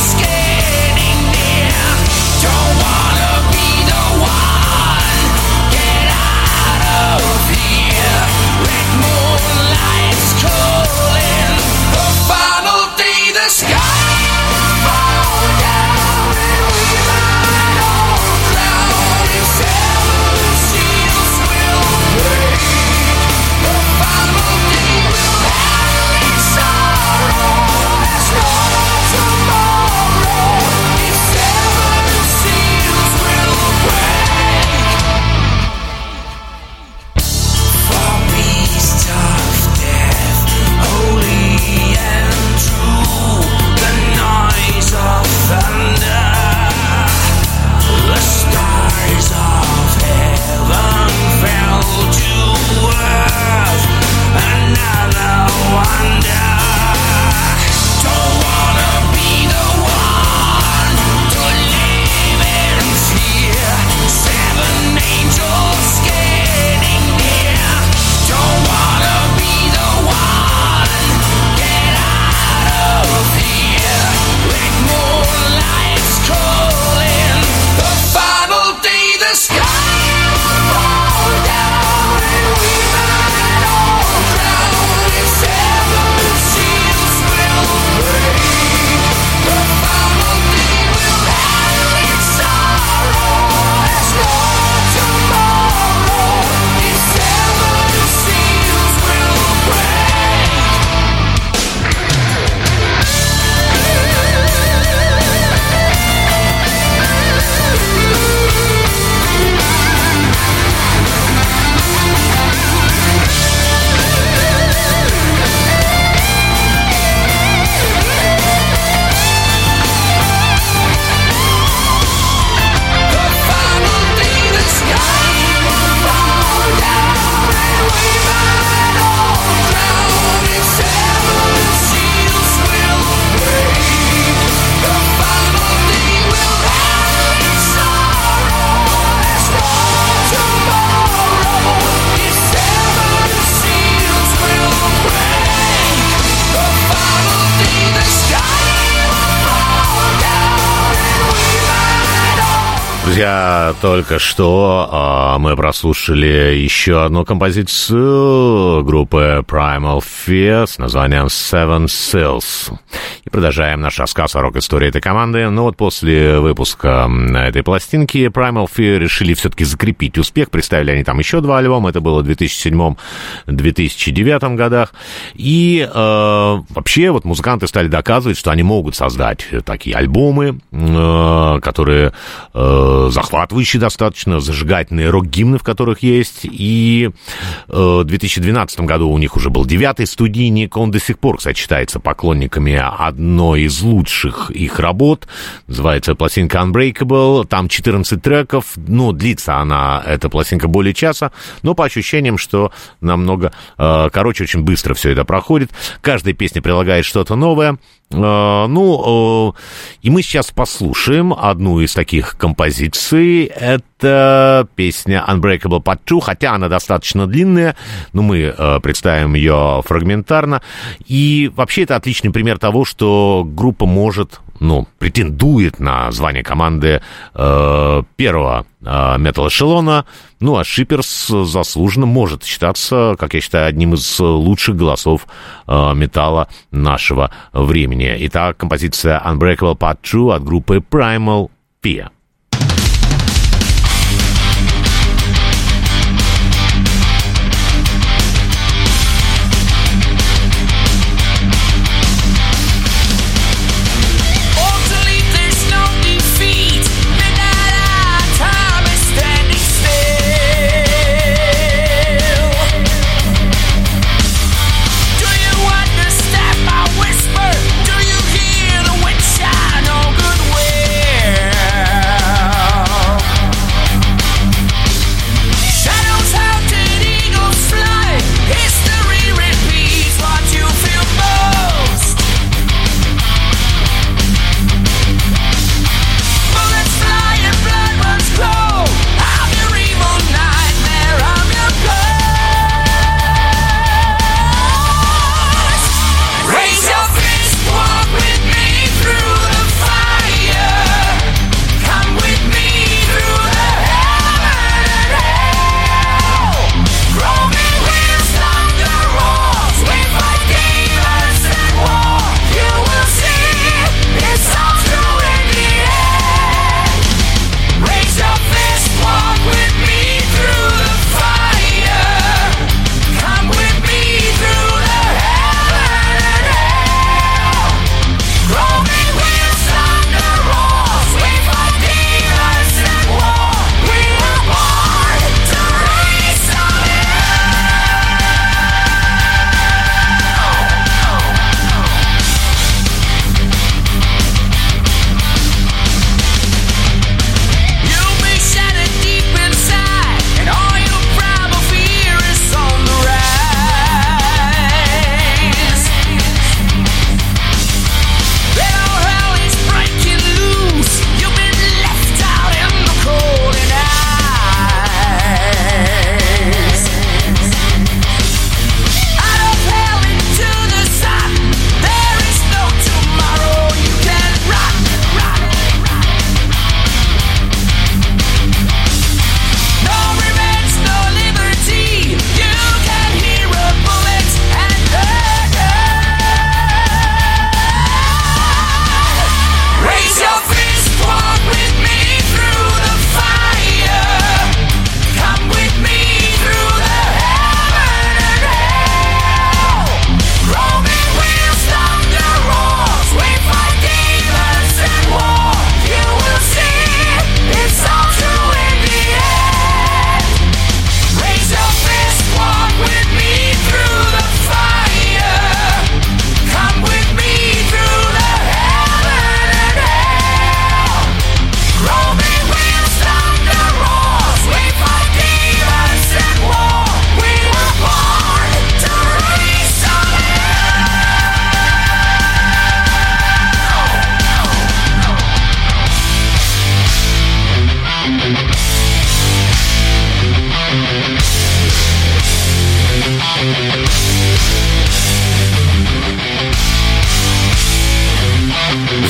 Друзья, только что а, мы прослушали еще одну композицию группы Primal Fear с названием Seven Seals. И продолжаем наш рассказ о рок-истории этой команды. Но вот после выпуска этой пластинки Primal Fear решили все-таки закрепить успех. Представили они там еще два альбома. Это было в две тысячи седьмом — две тысячи девятом годах. И э, вообще вот музыканты стали доказывать, что они могут создать такие альбомы, э, которые... Э, захватывающие достаточно, зажигательные рок-гимны, в которых есть. И э, в две тысячи двенадцатом году у них уже был девятый студийник. Он до сих пор, кстати, считается поклонниками одной из лучших их работ. Называется пластинка Unbreakable. Там четырнадцать треков. Ну, длится она, эта пластинка, более часа. Но по ощущениям, что намного э, короче, очень быстро все это проходит. Каждая песня прилагает что-то новое. Uh, ну, uh, и мы сейчас послушаем одну из таких композиций. Это песня Unbreakable Part два, хотя она достаточно длинная, но мы uh, представим ее фрагментарно. И вообще это отличный пример того, что группа может, ну, претендует на звание команды uh, первого uh, метал-эшелона. Ну, а Шиперс заслуженно может считаться, как я считаю, одним из лучших голосов uh, металла нашего времени. Итак, композиция Unbreakable Part два от группы Primal Fear. Whisper, do you hear the wind shout? No good way.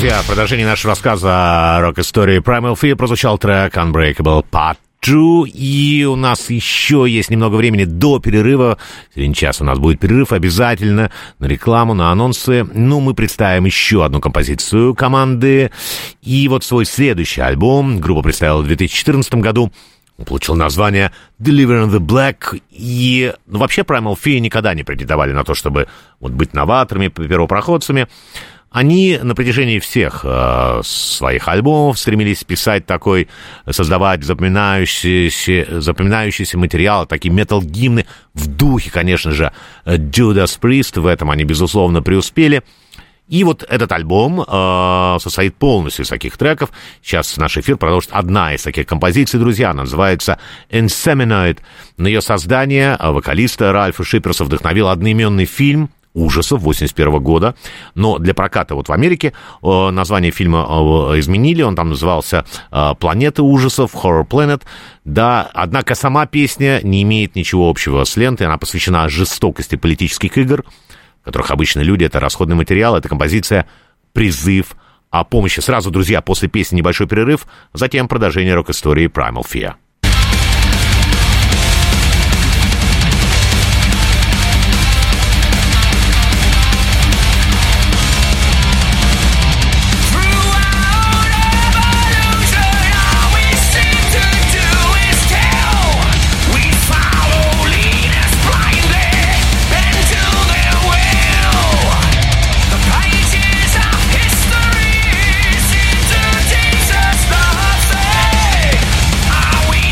друзья, в продолжении нашего рассказа о рок-истории Primal Fear прозвучал трек Unbreakable Part два, и у нас еще есть немного времени до перерыва. В середине часа у нас будет перерыв обязательно на рекламу, на анонсы. Ну, мы представим еще одну композицию команды. И вот свой следующий альбом группа представила в две тысячи четырнадцатом году. Он получил название Deliver in the Black. И ну, вообще Primal Fear никогда не претендовали на то, чтобы вот, быть новаторами, первопроходцами. Они на протяжении всех э, своих альбомов стремились писать такой, создавать запоминающийся, запоминающийся материал, такие метал-гимны в духе, конечно же, Judas Priest. В этом они, безусловно, преуспели. И вот этот альбом э, состоит полностью из таких треков. Сейчас наш эфир продолжит одна из таких композиций, друзья. Она называется Inseminoid. На ее создание вокалиста Ральфа Шиперса вдохновил одноименный фильм ужасов восемьдесят первого года, но для проката вот в Америке э, название фильма э, изменили, он там назывался э, «Планета ужасов», «Horror Planet», да, однако сама песня не имеет ничего общего с лентой, она посвящена жестокости политических игр, в которых обычно люди — это расходный материал, это композиция «Призыв о помощи». Сразу, друзья, после песни небольшой перерыв, затем продолжение рок-истории Primal Fear. Are we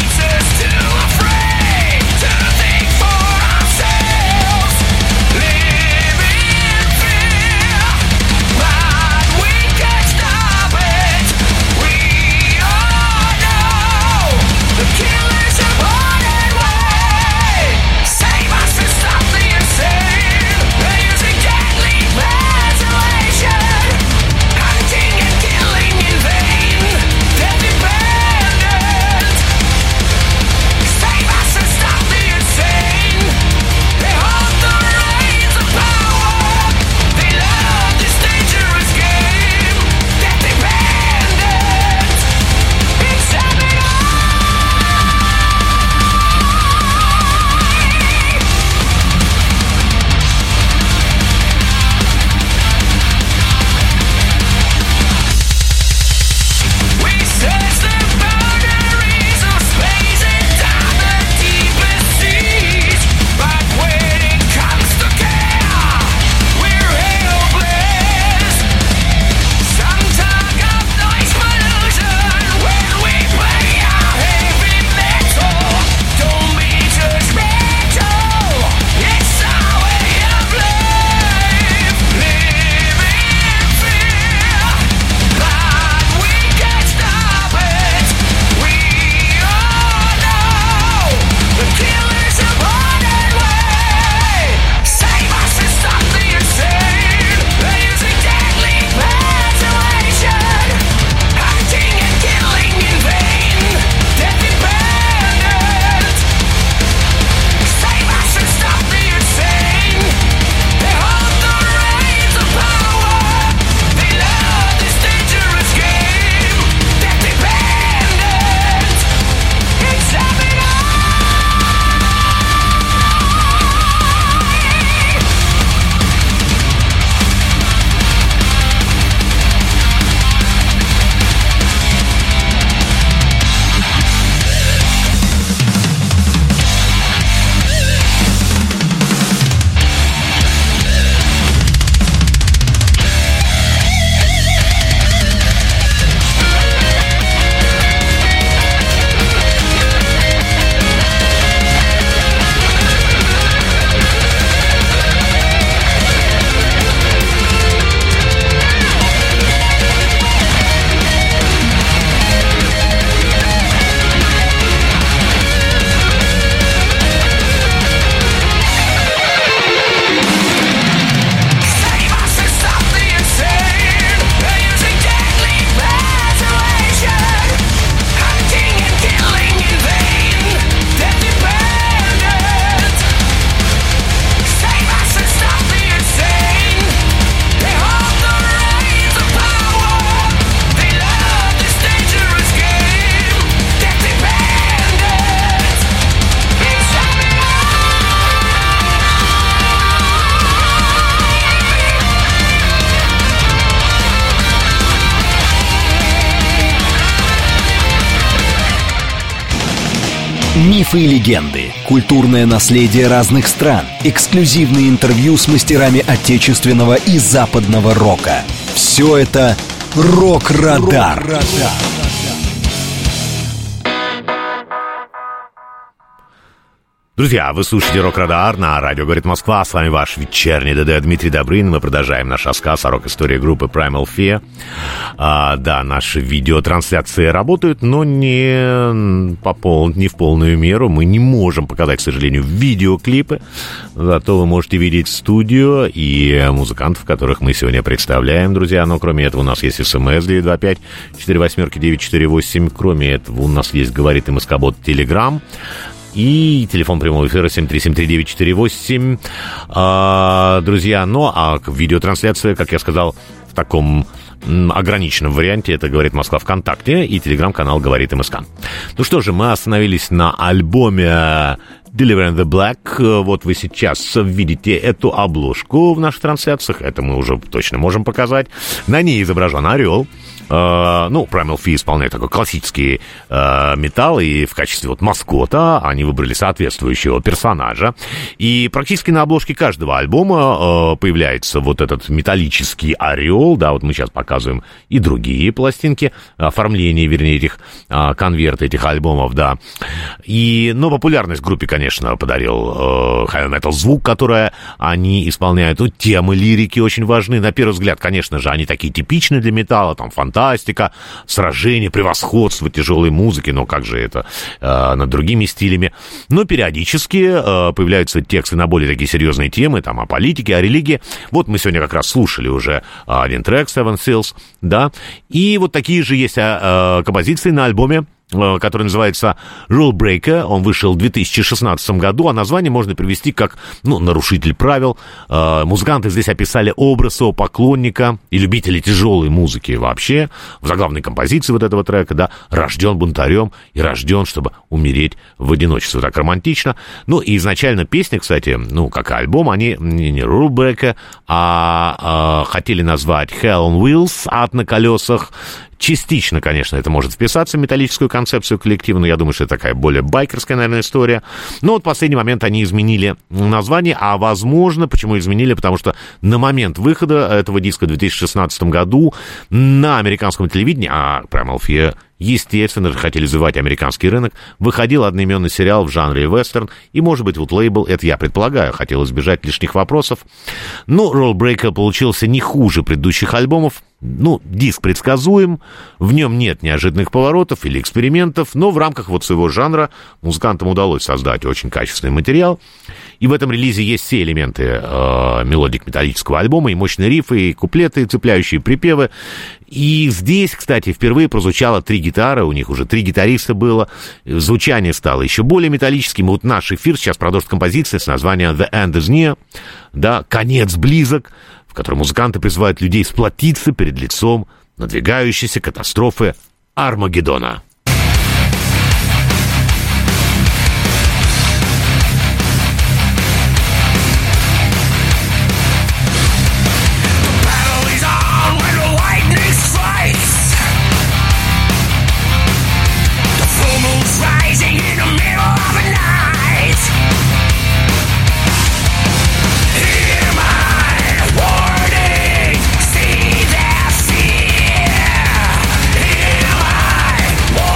Мифы и легенды, культурное наследие разных стран, эксклюзивные интервью с мастерами отечественного и западного рока. Все это «Рок-Радар». Друзья, вы слушаете «Рок-Радар» на радио «Говорит Москва». С вами ваш вечерний ДД Дмитрий Добрынин. Мы продолжаем наш рассказ о рок-истории группы Primal Fear. А, да, наши видеотрансляции работают, но не, по пол, не в полную меру. Мы не можем показать, к сожалению, видеоклипы. Зато вы можете видеть студию и музыкантов, которых мы сегодня представляем, друзья. Но кроме этого у нас есть смс девять два пять четыре восемь девять четыре восемь. Кроме этого у нас есть «Говорит МСК-бот» Telegram. И телефон прямого эфира семь три семь три девять четыре восемь. А, друзья, ну а видеотрансляция, как я сказал, в таком ограниченном варианте, это «Говорит Москва» ВКонтакте и телеграм-канал «Говорит МСК». Ну что же, мы остановились на альбоме Deliver in the Black. Вот вы сейчас видите эту обложку в наших трансляциях. Это мы уже точно можем показать. На ней изображен орел. Uh, ну, Primal Fear исполняет такой классический uh, металл, и в качестве вот маскота они выбрали соответствующего персонажа. И практически на обложке каждого альбома uh, появляется вот этот металлический орел. Да, вот мы сейчас показываем и другие пластинки, оформление, вернее, этих uh, конверты этих альбомов, да. И, ну, популярность группе, конечно, подарил uh, heavy metal звук, который они исполняют. Ну, темы лирики очень важны. На первый взгляд, конечно же, они такие типичные для металла, там, фантастика, Фантастика, сражение, превосходство тяжелой музыки, но как же это э, над другими стилями. Но периодически э, появляются тексты на более такие серьезные темы, там, о политике, о религии. Вот мы сегодня как раз слушали уже один трек, Seven Seals, да, и вот такие же есть э, композиции на альбоме, который называется Rule Breaker. Он вышел в две тысячи шестнадцатом году, а название можно привести как, ну, «Нарушитель правил». Музыканты здесь описали образ своего поклонника и любителей тяжелой музыки вообще. В заглавной композиции вот этого трека, да, «Рожден бунтарем и рожден, чтобы умереть в одиночестве». Так романтично. Ну, и изначально песни, кстати, ну, как и альбом, они не Rule Breaker, а, а хотели назвать Hell on Wheels, ад на колесах. Частично, конечно, это может вписаться в металлическую концепцию коллектива, но я думаю, что это такая более байкерская, наверное, история. Но вот в последний момент они изменили название, а, возможно, почему изменили, потому что на момент выхода этого диска в две тысячи шестнадцатом году на американском телевидении, а Primal Fear, естественно же, хотели завоевать американский рынок, выходил одноименный сериал в жанре вестерн, и, может быть, вот лейбл, это я предполагаю, хотел избежать лишних вопросов. Но Rule Breaker получился не хуже предыдущих альбомов. Ну, диск предсказуем, в нем нет неожиданных поворотов или экспериментов, но в рамках вот своего жанра музыкантам удалось создать очень качественный материал. И в этом релизе есть все элементы э, мелодик металлического альбома, и мощные рифы, и куплеты, цепляющие припевы. И здесь, кстати, впервые прозвучало три гитары, у них уже три гитариста было, звучание стало еще более металлическим. И вот наш эфир сейчас продолжит композиция с названием «The End is Near», да, «Конец близок», в которой музыканты призывают людей сплотиться перед лицом надвигающейся катастрофы Армагеддона. See their fear. Hear my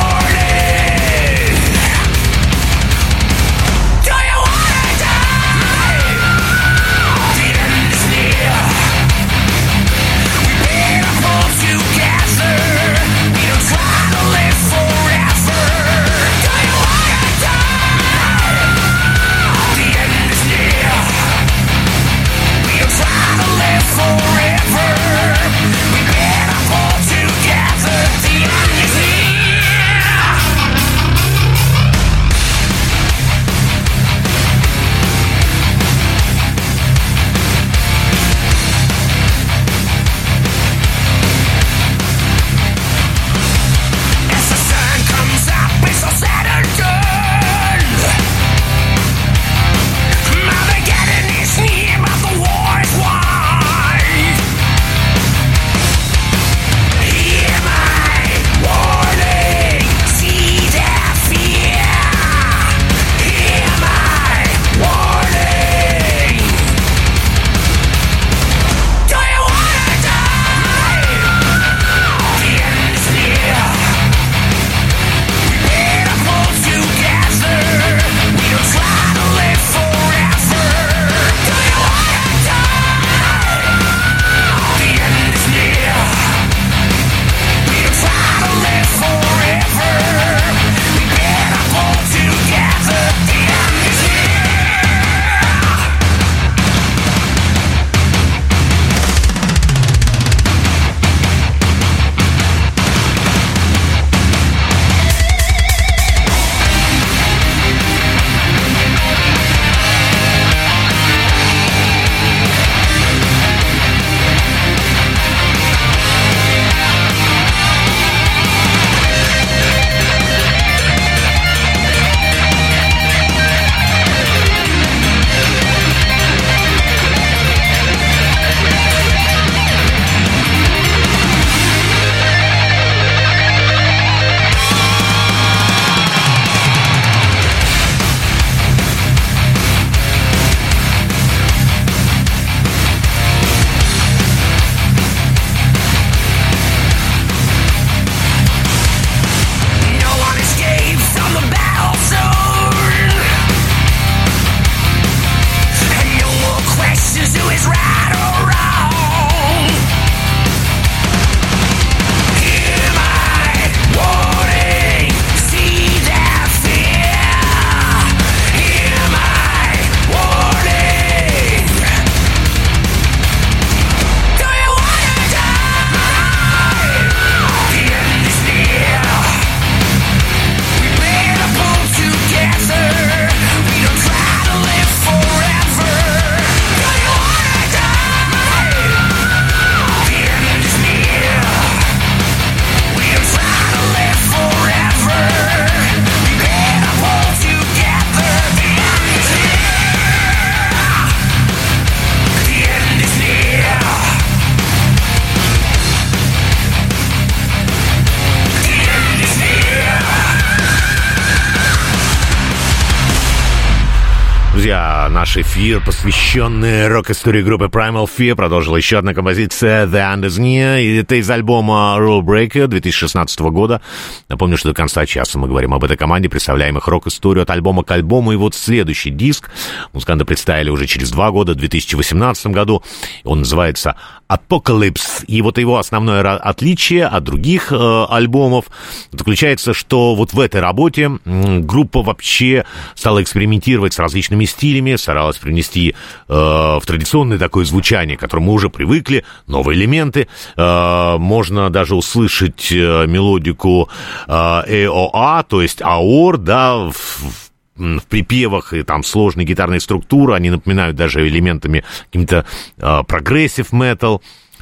А наш эфир, посвященный рок-истории группы Primal Fear, продолжила еще одна композиция The End Is Near. И это из альбома Rule Breaker две тысячи шестнадцатого года. Напомню, что до конца часа мы говорим об этой команде, представляем их рок-историю от альбома к альбому. И вот следующий диск музыканты представили уже через два года, в две тысячи восемнадцатом году. Он называется Apocalypse. И вот его основное отличие от других э, альбомов заключается, что вот в этой работе э, группа вообще стала экспериментировать с различными стилями, старалась принести э, в традиционное такое звучание, к которому мы уже привыкли, новые элементы. Э, можно даже услышать э, мелодику э, эй о а, то есть аор, да, в, в в припевах, и там сложные гитарные структуры, они напоминают даже элементами каким-то э, прогрессив метал.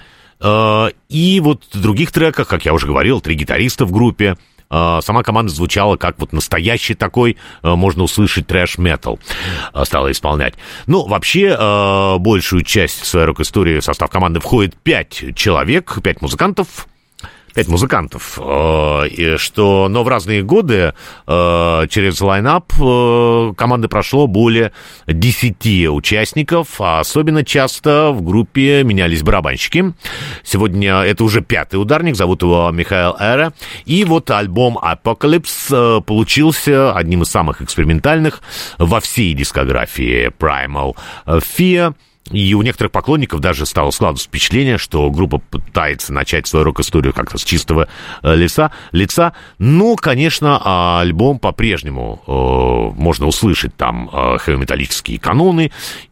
Э, и вот в других треках, как я уже говорил, три гитариста в группе. Э, сама команда звучала как вот настоящий такой, э, можно услышать, трэш-метал э, стала исполнять. Ну, вообще, э, большую часть своей рок-истории в состав команды входит пять человек, пять музыкантов. Пять музыкантов, э, и что, но в разные годы э, через лайнап э, команды прошло более десяти участников, а особенно часто в группе менялись барабанщики. Сегодня это уже пятый ударник, зовут его Михаил Эре, и вот альбом Apocalypse э, получился одним из самых экспериментальных во всей дискографии Primal Fear. И у некоторых поклонников даже стало складываться впечатление, что группа пытается начать свою рок-историю как-то с чистого э, лица, лица. Но, конечно, альбом по-прежнему э, можно услышать там э, хэви-металлические каноны.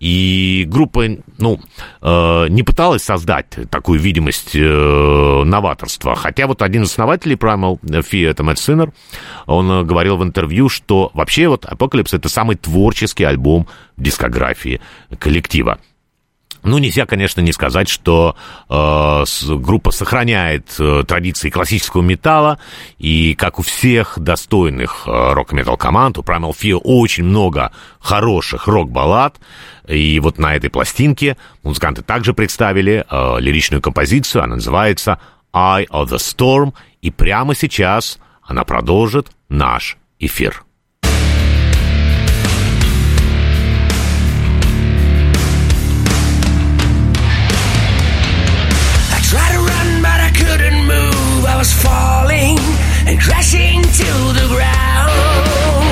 И группа, ну, э, не пыталась создать такую видимость э, новаторства. Хотя вот один из основателей Primal Fear, это Мэтт Синнер, он говорил в интервью, что вообще вот Apocalypse — это самый творческий альбом в дискографии коллектива. Ну, нельзя, конечно, не сказать, что э, группа сохраняет э, традиции классического металла, и, как у всех достойных э, рок-метал команд, у Primal Fear очень много хороших рок-баллад, и вот на этой пластинке музыканты также представили э, лиричную композицию, она называется Eye of the Storm, и прямо сейчас она продолжит наш эфир. I was falling and crashing to the ground.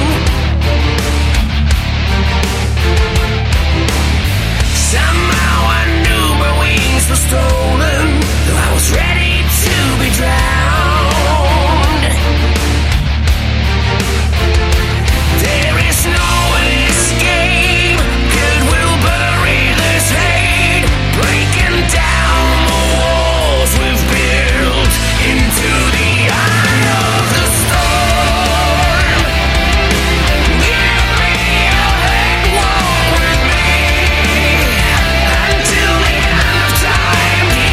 Somehow I knew my wings were stolen, though I was ready to be drowned. There is no escape, good will bury this hate, breaking down the walls we've built into the eye of the storm. Give me your hand, walk with me until the end of time.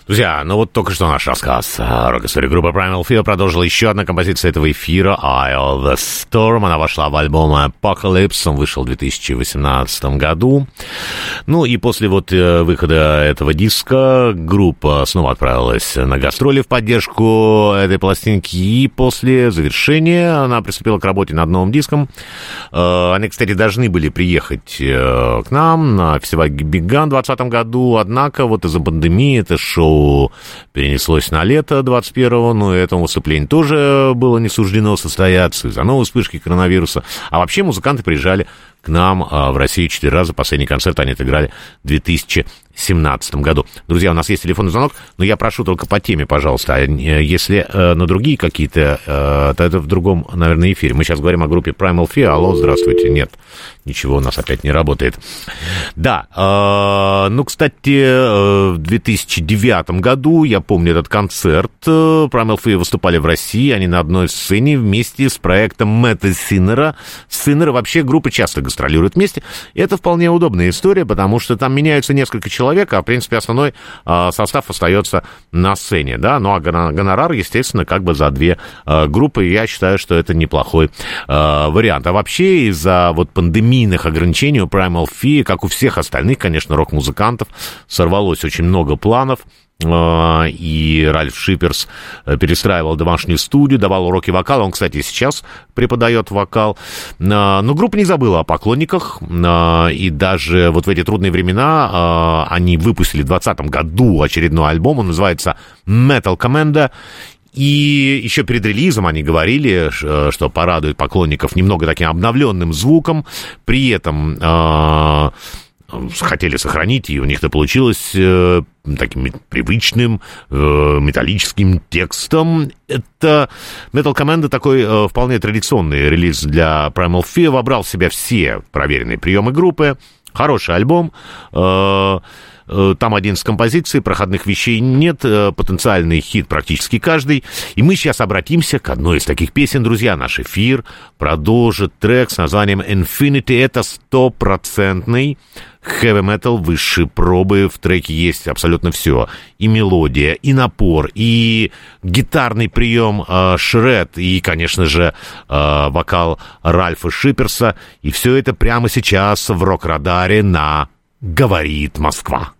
Друзья, ну вот только что наш рассказ о рок-истории группы Primal Fear продолжила еще одна композиция этого эфира, Eye of the Storm. Она вошла в альбом Apocalypse, он вышел в две тысячи восемнадцатом году. Ну и после вот выхода этого диска группа снова отправилась на гастроли в поддержку этой пластинки, и после завершения она приступила к работе над новым диском. Они, кстати, должны были приехать к нам на фестиваль Big Gun в двадцатом году, однако вот из-за пандемии это шоу перенеслось на лето двадцать первого, но этому выступлению тоже было не суждено состояться из-за новой вспышки коронавируса. А вообще музыканты приезжали к нам а, в Россию четыре раза. Последний концерт они отыграли в две тысячи семнадцатом году. Друзья, у нас есть телефонный звонок, но я прошу только по теме, пожалуйста. А если э, на другие какие-то, э, то это в другом, наверное, эфире. Мы сейчас говорим о группе Primal Fear. Алло, здравствуйте. Нет, ничего у нас опять не работает. Да, э, ну, кстати, э, в две тысячи девятом году, я помню этот концерт, э, Primal Fear выступали в России, они на одной сцене вместе с проектом Мэтта Синнера. Синнера вообще группы часто гастролируют вместе. И это вполне удобная история, потому что там меняются несколько человек, а, в принципе, основной а, состав остается на сцене, да, ну, а гонорар, естественно, как бы за две а, группы, я считаю, что это неплохой а, вариант. А вообще, из-за вот пандемийных ограничений у Primal Fear, как у всех остальных, конечно, рок-музыкантов, сорвалось очень много планов, и Ральф Шиперс перестраивал домашнюю студию, давал уроки вокала. Он, кстати, сейчас преподает вокал. Но группа не забыла о поклонниках, и даже вот в эти трудные времена они выпустили в двадцатом году очередной альбом, он называется Metal Commando. И еще перед релизом они говорили, что порадует поклонников немного таким обновленным звуком, при этом хотели сохранить, и у них это получилось э, таким привычным э, металлическим текстом. Это Metal Commando такой э, вполне традиционный релиз для Primal Fear, вобрал в себя все проверенные приемы группы. Хороший альбом. Э, э, там одиннадцать композиций, проходных вещей нет, э, потенциальный хит практически каждый. И мы сейчас обратимся к одной из таких песен, друзья. Наш эфир продолжит трек с названием Infinity. Это стопроцентный heavy metal высшей пробы. В треке есть абсолютно все. И мелодия, и напор, и гитарный прием э, шред, и, конечно же, э, вокал Ральфа Шиперса. И все это прямо сейчас в Рок-Радаре на «Говорит Москва».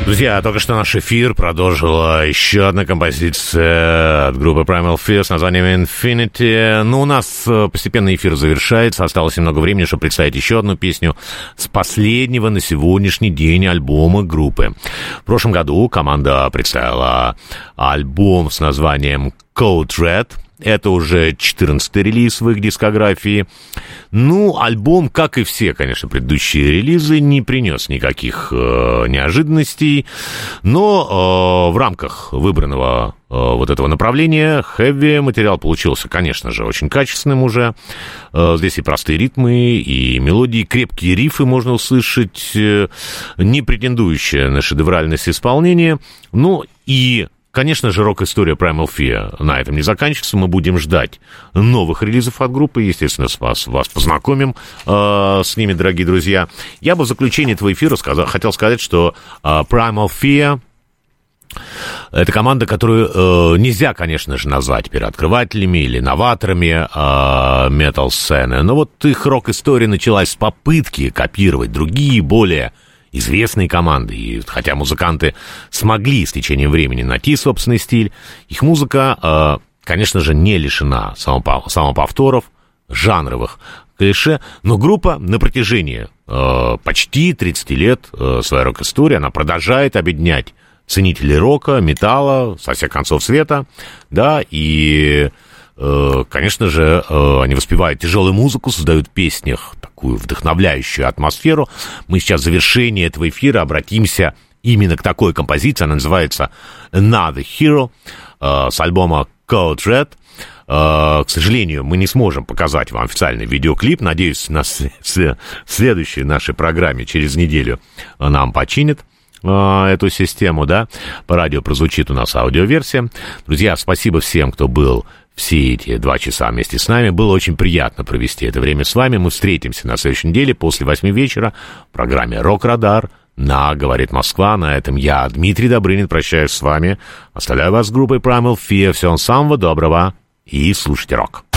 Друзья, только что наш эфир продолжила еще одна композиция от группы Primal Fear с названием Infinity. Ну, у нас постепенно эфир завершается. Осталось немного времени, чтобы представить еще одну песню с последнего на сегодняшний день альбома группы. В прошлом году команда представила альбом с названием Code Red. Это уже четырнадцатый релиз в их дискографии. Ну, альбом, как и все, конечно, предыдущие релизы, не принес никаких э, неожиданностей. Но э, в рамках выбранного э, вот этого направления хэви материал получился, конечно же, очень качественным уже. Э, здесь и простые ритмы, и мелодии, крепкие рифы можно услышать, э, не претендующие на шедевральность исполнения. Ну, и... Конечно же, рок-история Primal Fear на этом не заканчивается. Мы будем ждать новых релизов от группы. Естественно, с вас, вас познакомим э, с ними, дорогие друзья. Я бы в заключение этого эфира сказал, хотел сказать, что э, Primal Fear — это команда, которую э, нельзя, конечно же, назвать первооткрывателями или новаторами э, метал-сцены. Но вот их рок-история началась с попытки копировать другие, более... известные команды, и хотя музыканты смогли с течением времени найти собственный стиль, их музыка, э, конечно же, не лишена самоповторов, жанровых клише, но группа на протяжении э, почти тридцати лет э, своей рок-истории, она продолжает объединять ценителей рока, металла со всех концов света, да, и... Конечно же, они воспевают тяжелую музыку, создают в песнях такую вдохновляющую атмосферу. Мы сейчас в завершении этого эфира обратимся именно к такой композиции. Она называется Another Hero с альбома Code Red. К сожалению, мы не сможем показать вам официальный видеоклип. Надеюсь, на следующей нашей программе через неделю нам починят эту систему, да. По радио прозвучит у нас аудиоверсия. Друзья, спасибо всем, кто был все эти два часа вместе с нами. Было очень приятно провести это время с вами. Мы встретимся на следующей неделе после восьми вечера в программе «Рок-Радар» на «Говорит Москва». На этом я, Дмитрий Добрынин, прощаюсь с вами. Оставляю вас с группой Primal Fear. Всего самого доброго и слушайте рок.